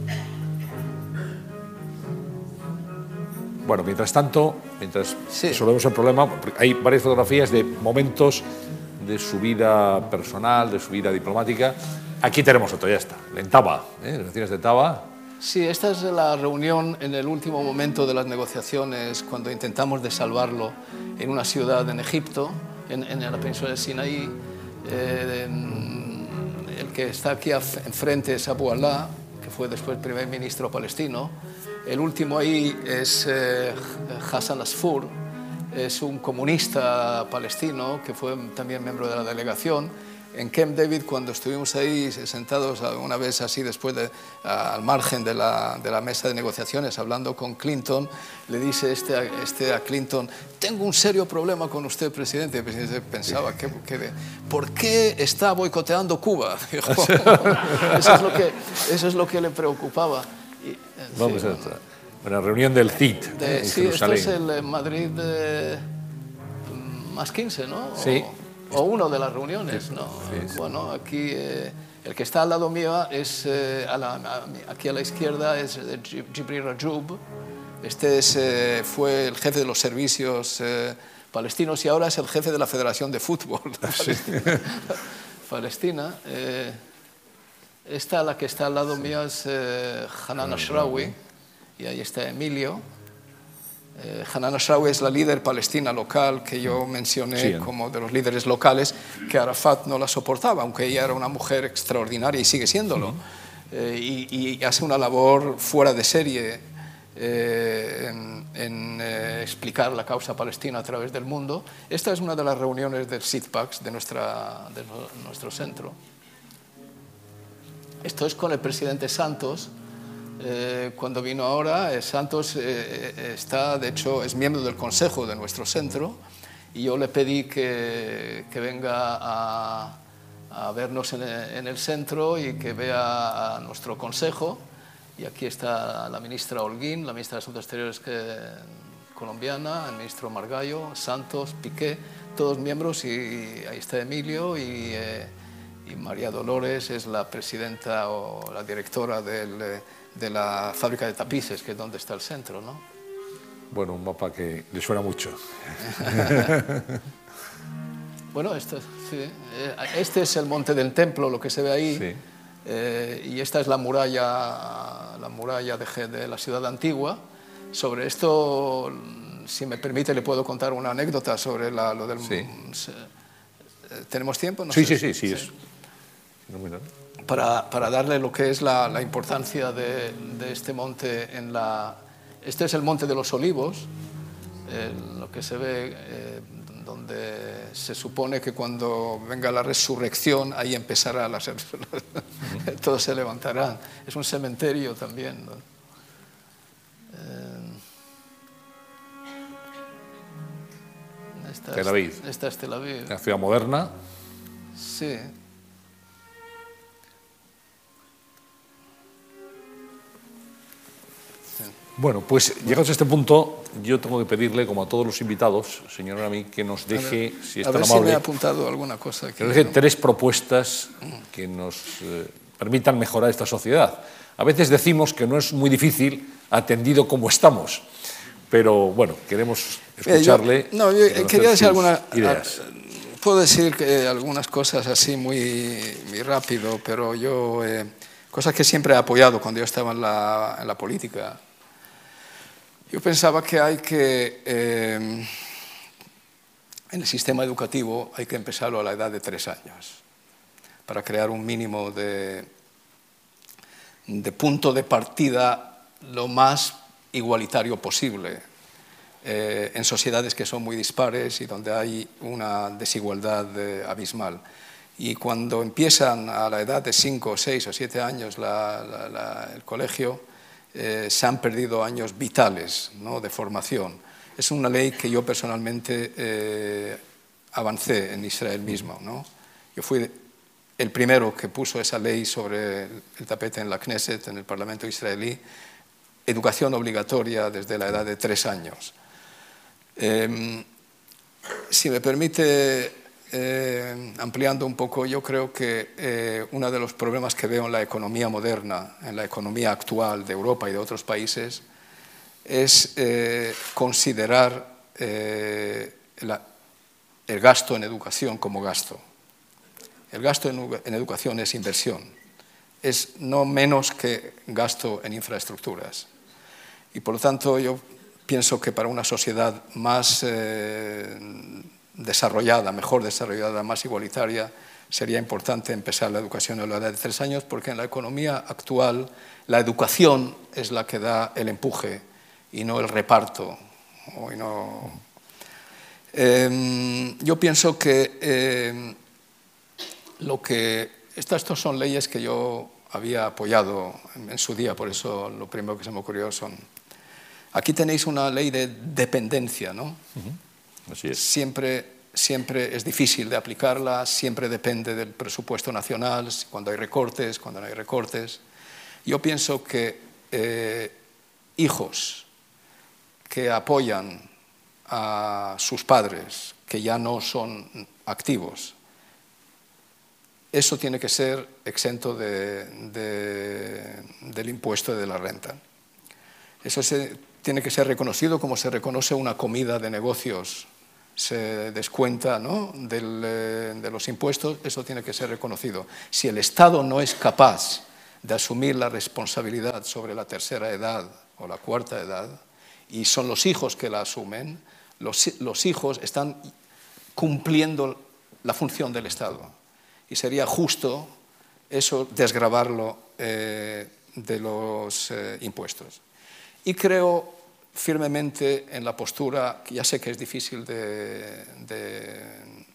Bueno, mientras tanto, mientras sí. resolvemos el problema, hay varias fotografías de momentos de su vida personal, de su vida diplomática. Aquí tenemos otro, ya está, en Taba, ¿eh? Las elecciones de Taba. Sí, esta es la reunión en el último momento de las negociaciones, cuando intentamos de salvarlo en una ciudad en Egipto, en, en la península del Sinaí. Eh, el que está aquí enfrente es Abu Alá, que fue después primer ministro palestino. El último ahí es eh, Hassan Asfour, es un comunista palestino que fue también miembro de la delegación. En Camp David, cuando estuvimos ahí sentados una vez así después de, a, al margen de la, de la mesa de negociaciones, hablando con Clinton, le dice este a, este a Clinton: tengo un serio problema con usted, presidente. El presidente pensaba, que, que, ¿por qué está boicoteando Cuba? Dijo, eso, es lo que, eso es lo que le preocupaba. Y, Vamos sí, a esta. Bueno, reunión del C I T. De, en sí, esto Jerusalén. es el Madrid de, más quince, ¿no? Sí. O, o uno de las reuniones, ¿no? Sí, sí. Bueno, aquí eh, el que está al lado mío es, eh, a la, a, aquí a la izquierda es eh, Jibril Rajoub. Este es, eh, fue el jefe de los servicios eh, palestinos y ahora es el jefe de la Federación de Fútbol Palestina. Palestina. Eh, esta, la que está al lado mío, es eh, Hanan Ashrawi, y ahí está Emilio. Eh, Hanan Ashrawi es la líder palestina local que yo mencioné, sí, ¿eh? Como de los líderes locales, que Arafat no la soportaba, aunque ella era una mujer extraordinaria y sigue siéndolo. Uh-huh. eh, y, y hace una labor fuera de serie eh, en, en eh, explicar la causa palestina a través del mundo. Esta es una de las reuniones del SIDPAX, de, nuestra, de nuestro centro. Esto es con el presidente Santos. Eh, cuando vino ahora, eh, Santos eh, está, de hecho, es miembro del consejo de nuestro centro, y yo le pedí que, que venga a, a vernos en el, en el centro y que vea a nuestro consejo. Y aquí está la ministra Holguín, la ministra de Asuntos Exteriores que, colombiana, el ministro Margallo, Santos, Piqué, todos miembros, y, y ahí está Emilio, y, eh, y María Dolores es la presidenta o la directora del... Eh, de la fábrica de tapices, que es donde está el centro, ¿no? Bueno, un mapa que le suena mucho. Bueno, esto, sí. Este es el monte del templo, lo que se ve ahí, sí. eh, y esta es la muralla, la muralla de, de la ciudad antigua. Sobre esto, si me permite, le puedo contar una anécdota sobre la, lo del... Sí. ¿Tenemos tiempo? No sí, sé. sí, sí, sí, sí, sí. es... No, mira. Para, para darle lo que es la, la importancia de, de este monte en la... Este es el Monte de los Olivos, eh, lo que se ve, eh, donde se supone que cuando venga la resurrección, ahí empezará la... todos se levantarán. Es un cementerio también, ¿no? Eh, esta, Tel Aviv. Esta es Tel Aviv. La ciudad moderna. Sí. Bueno, pues llegados a este punto, yo tengo que pedirle, como a todos los invitados, señor Rami, que nos deje, ver, si es a tan ver amable, si me he apuntado alguna cosa aquí, que nos deje ¿no? tres propuestas que nos eh, permitan mejorar esta sociedad. A veces decimos que no es muy difícil, atendido como estamos, pero bueno, queremos escucharle. Yo, no, yo quería decir algunas ideas. Puedo decir que algunas cosas así muy, muy rápido, pero yo, eh, cosas que siempre he apoyado cuando yo estaba en la, en la política. Yo pensaba que hay que, eh, en el sistema educativo, hay que empezarlo a la edad de tres años, para crear un mínimo de, de punto de partida lo más igualitario posible, eh, en sociedades que son muy dispares y donde hay una desigualdad eh, abismal. Y cuando empiezan a la edad de cinco, seis o siete años la, la, la, el colegio, eh, se han perdido años vitales, ¿no?, de formación. Es una ley que yo personalmente eh, avancé en Israel mismo, ¿no? Yo fui el primero que puso esa ley sobre el tapete en la Knesset, en el Parlamento israelí, educación obligatoria desde la edad de tres años. Eh, si me permite, eh, ampliando un poco, yo creo que eh, uno de los problemas que veo en la economía moderna, en la economía actual de Europa y de otros países, es eh, considerar eh, la, el gasto en educación como gasto. El gasto en, en educación es inversión, es no menos que gasto en infraestructuras. Y por lo tanto yo pienso que para una sociedad más eh, desarrollada, mejor desarrollada, más igualitaria, sería importante empezar la educación a la edad de tres años, porque en la economía actual la educación es la que da el empuje y no el reparto. Y no... eh, yo pienso que, eh, lo que estas, estas son leyes que yo había apoyado en, en su día, por eso lo primero que se me ocurrió son... Aquí tenéis una ley de dependencia, ¿no? Uh-huh. Así es. Siempre, siempre es difícil de aplicarla, siempre depende del presupuesto nacional, cuando hay recortes, cuando no hay recortes. Yo pienso que eh, hijos que apoyan a sus padres, que ya no son activos, eso tiene que ser exento de, de, del impuesto de la renta. Eso se, tiene que ser reconocido como se reconoce una comida de negocios, se descuenta, ¿no?, del, de los impuestos, eso tiene que ser reconocido. Si el Estado no es capaz de asumir la responsabilidad sobre la tercera edad o la cuarta edad, y son los hijos que la asumen, los, los hijos están cumpliendo la función del Estado. Y sería justo eso desgravarlo eh, de los eh, impuestos. Y creo firmemente en la postura, que ya sé que es difícil de, de,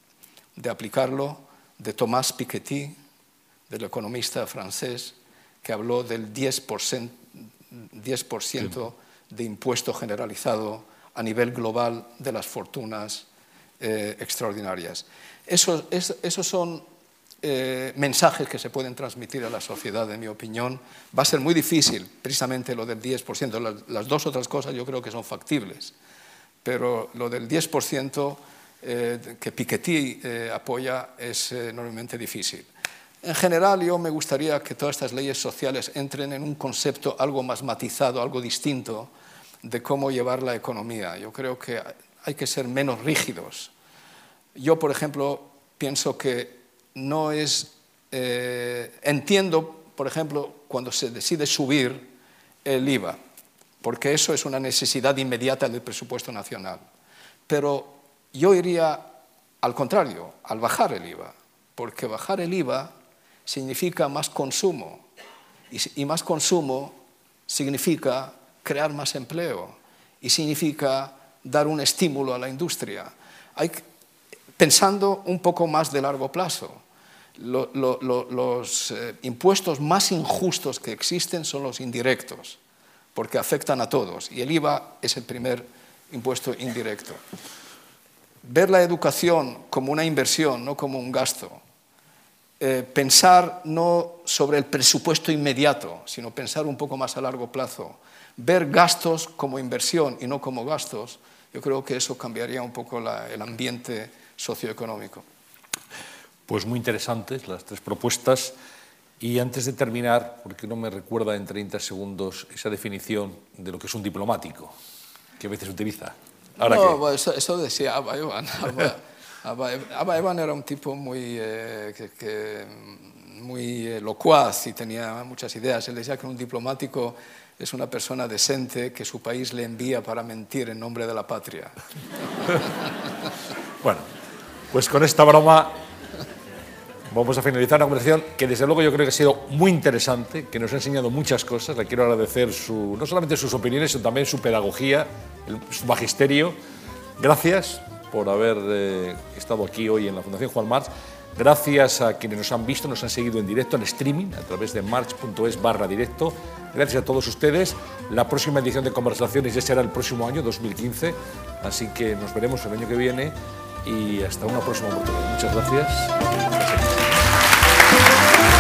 de aplicarlo, de Thomas Piketty, del economista francés, que habló del diez por ciento, diez por ciento de impuesto generalizado a nivel global de las fortunas eh, extraordinarias. Eso, es, esos son eh, mensajes que se pueden transmitir a la sociedad, en mi opinión. Va a ser muy difícil, precisamente lo del diez por ciento. Las, las dos otras cosas yo creo que son factibles, pero lo del diez por ciento eh, que Piketty eh, apoya es eh, enormemente difícil. En general, yo me gustaría que todas estas leyes sociales entren en un concepto algo más matizado, algo distinto de cómo llevar la economía. Yo creo que hay que ser menos rígidos. Yo, por ejemplo, pienso que no es... Eh, entiendo, por ejemplo, cuando se decide subir el I V A, porque eso es una necesidad inmediata del presupuesto nacional. Pero yo iría al contrario, al bajar el I V A, porque bajar el I V A significa más consumo, y, y más consumo significa crear más empleo, y significa dar un estímulo a la industria. Hay, pensando un poco más de largo plazo, lo, lo, lo, los eh, impuestos más injustos que existen son los indirectos, porque afectan a todos, y el I V A es el primer impuesto indirecto. Ver la educación como una inversión, no como un gasto. Eh, pensar no sobre el presupuesto inmediato, sino pensar un poco más a largo plazo. Ver gastos como inversión y no como gastos, yo creo que eso cambiaría un poco la, el ambiente socioeconómico. Pues muy interesantes las tres propuestas. Y antes de terminar, ¿por qué no me recuerda en treinta segundos esa definición de lo que es un diplomático, que a veces utiliza? ¿Ahora no, qué? Eso, eso decía Abba Eban. Abba, Abba, Abba Eban era un tipo muy, eh, que, que, muy eh, locuaz y tenía muchas ideas. Él decía que un diplomático es una persona decente que su país le envía para mentir en nombre de la patria. Bueno, pues con esta broma vamos a finalizar una conversación que desde luego yo creo que ha sido muy interesante, que nos ha enseñado muchas cosas. Le quiero agradecer su, no solamente sus opiniones, sino también su pedagogía, el, su magisterio. Gracias por haber eh, estado aquí hoy en la Fundación Juan March. Gracias a quienes nos han visto, nos han seguido en directo, en streaming, a través de march punto es barra directo. Gracias a todos ustedes. La próxima edición de Conversaciones ya será el próximo año, dos mil quince, así que nos veremos el año que viene y hasta una próxima oportunidad. Muchas gracias.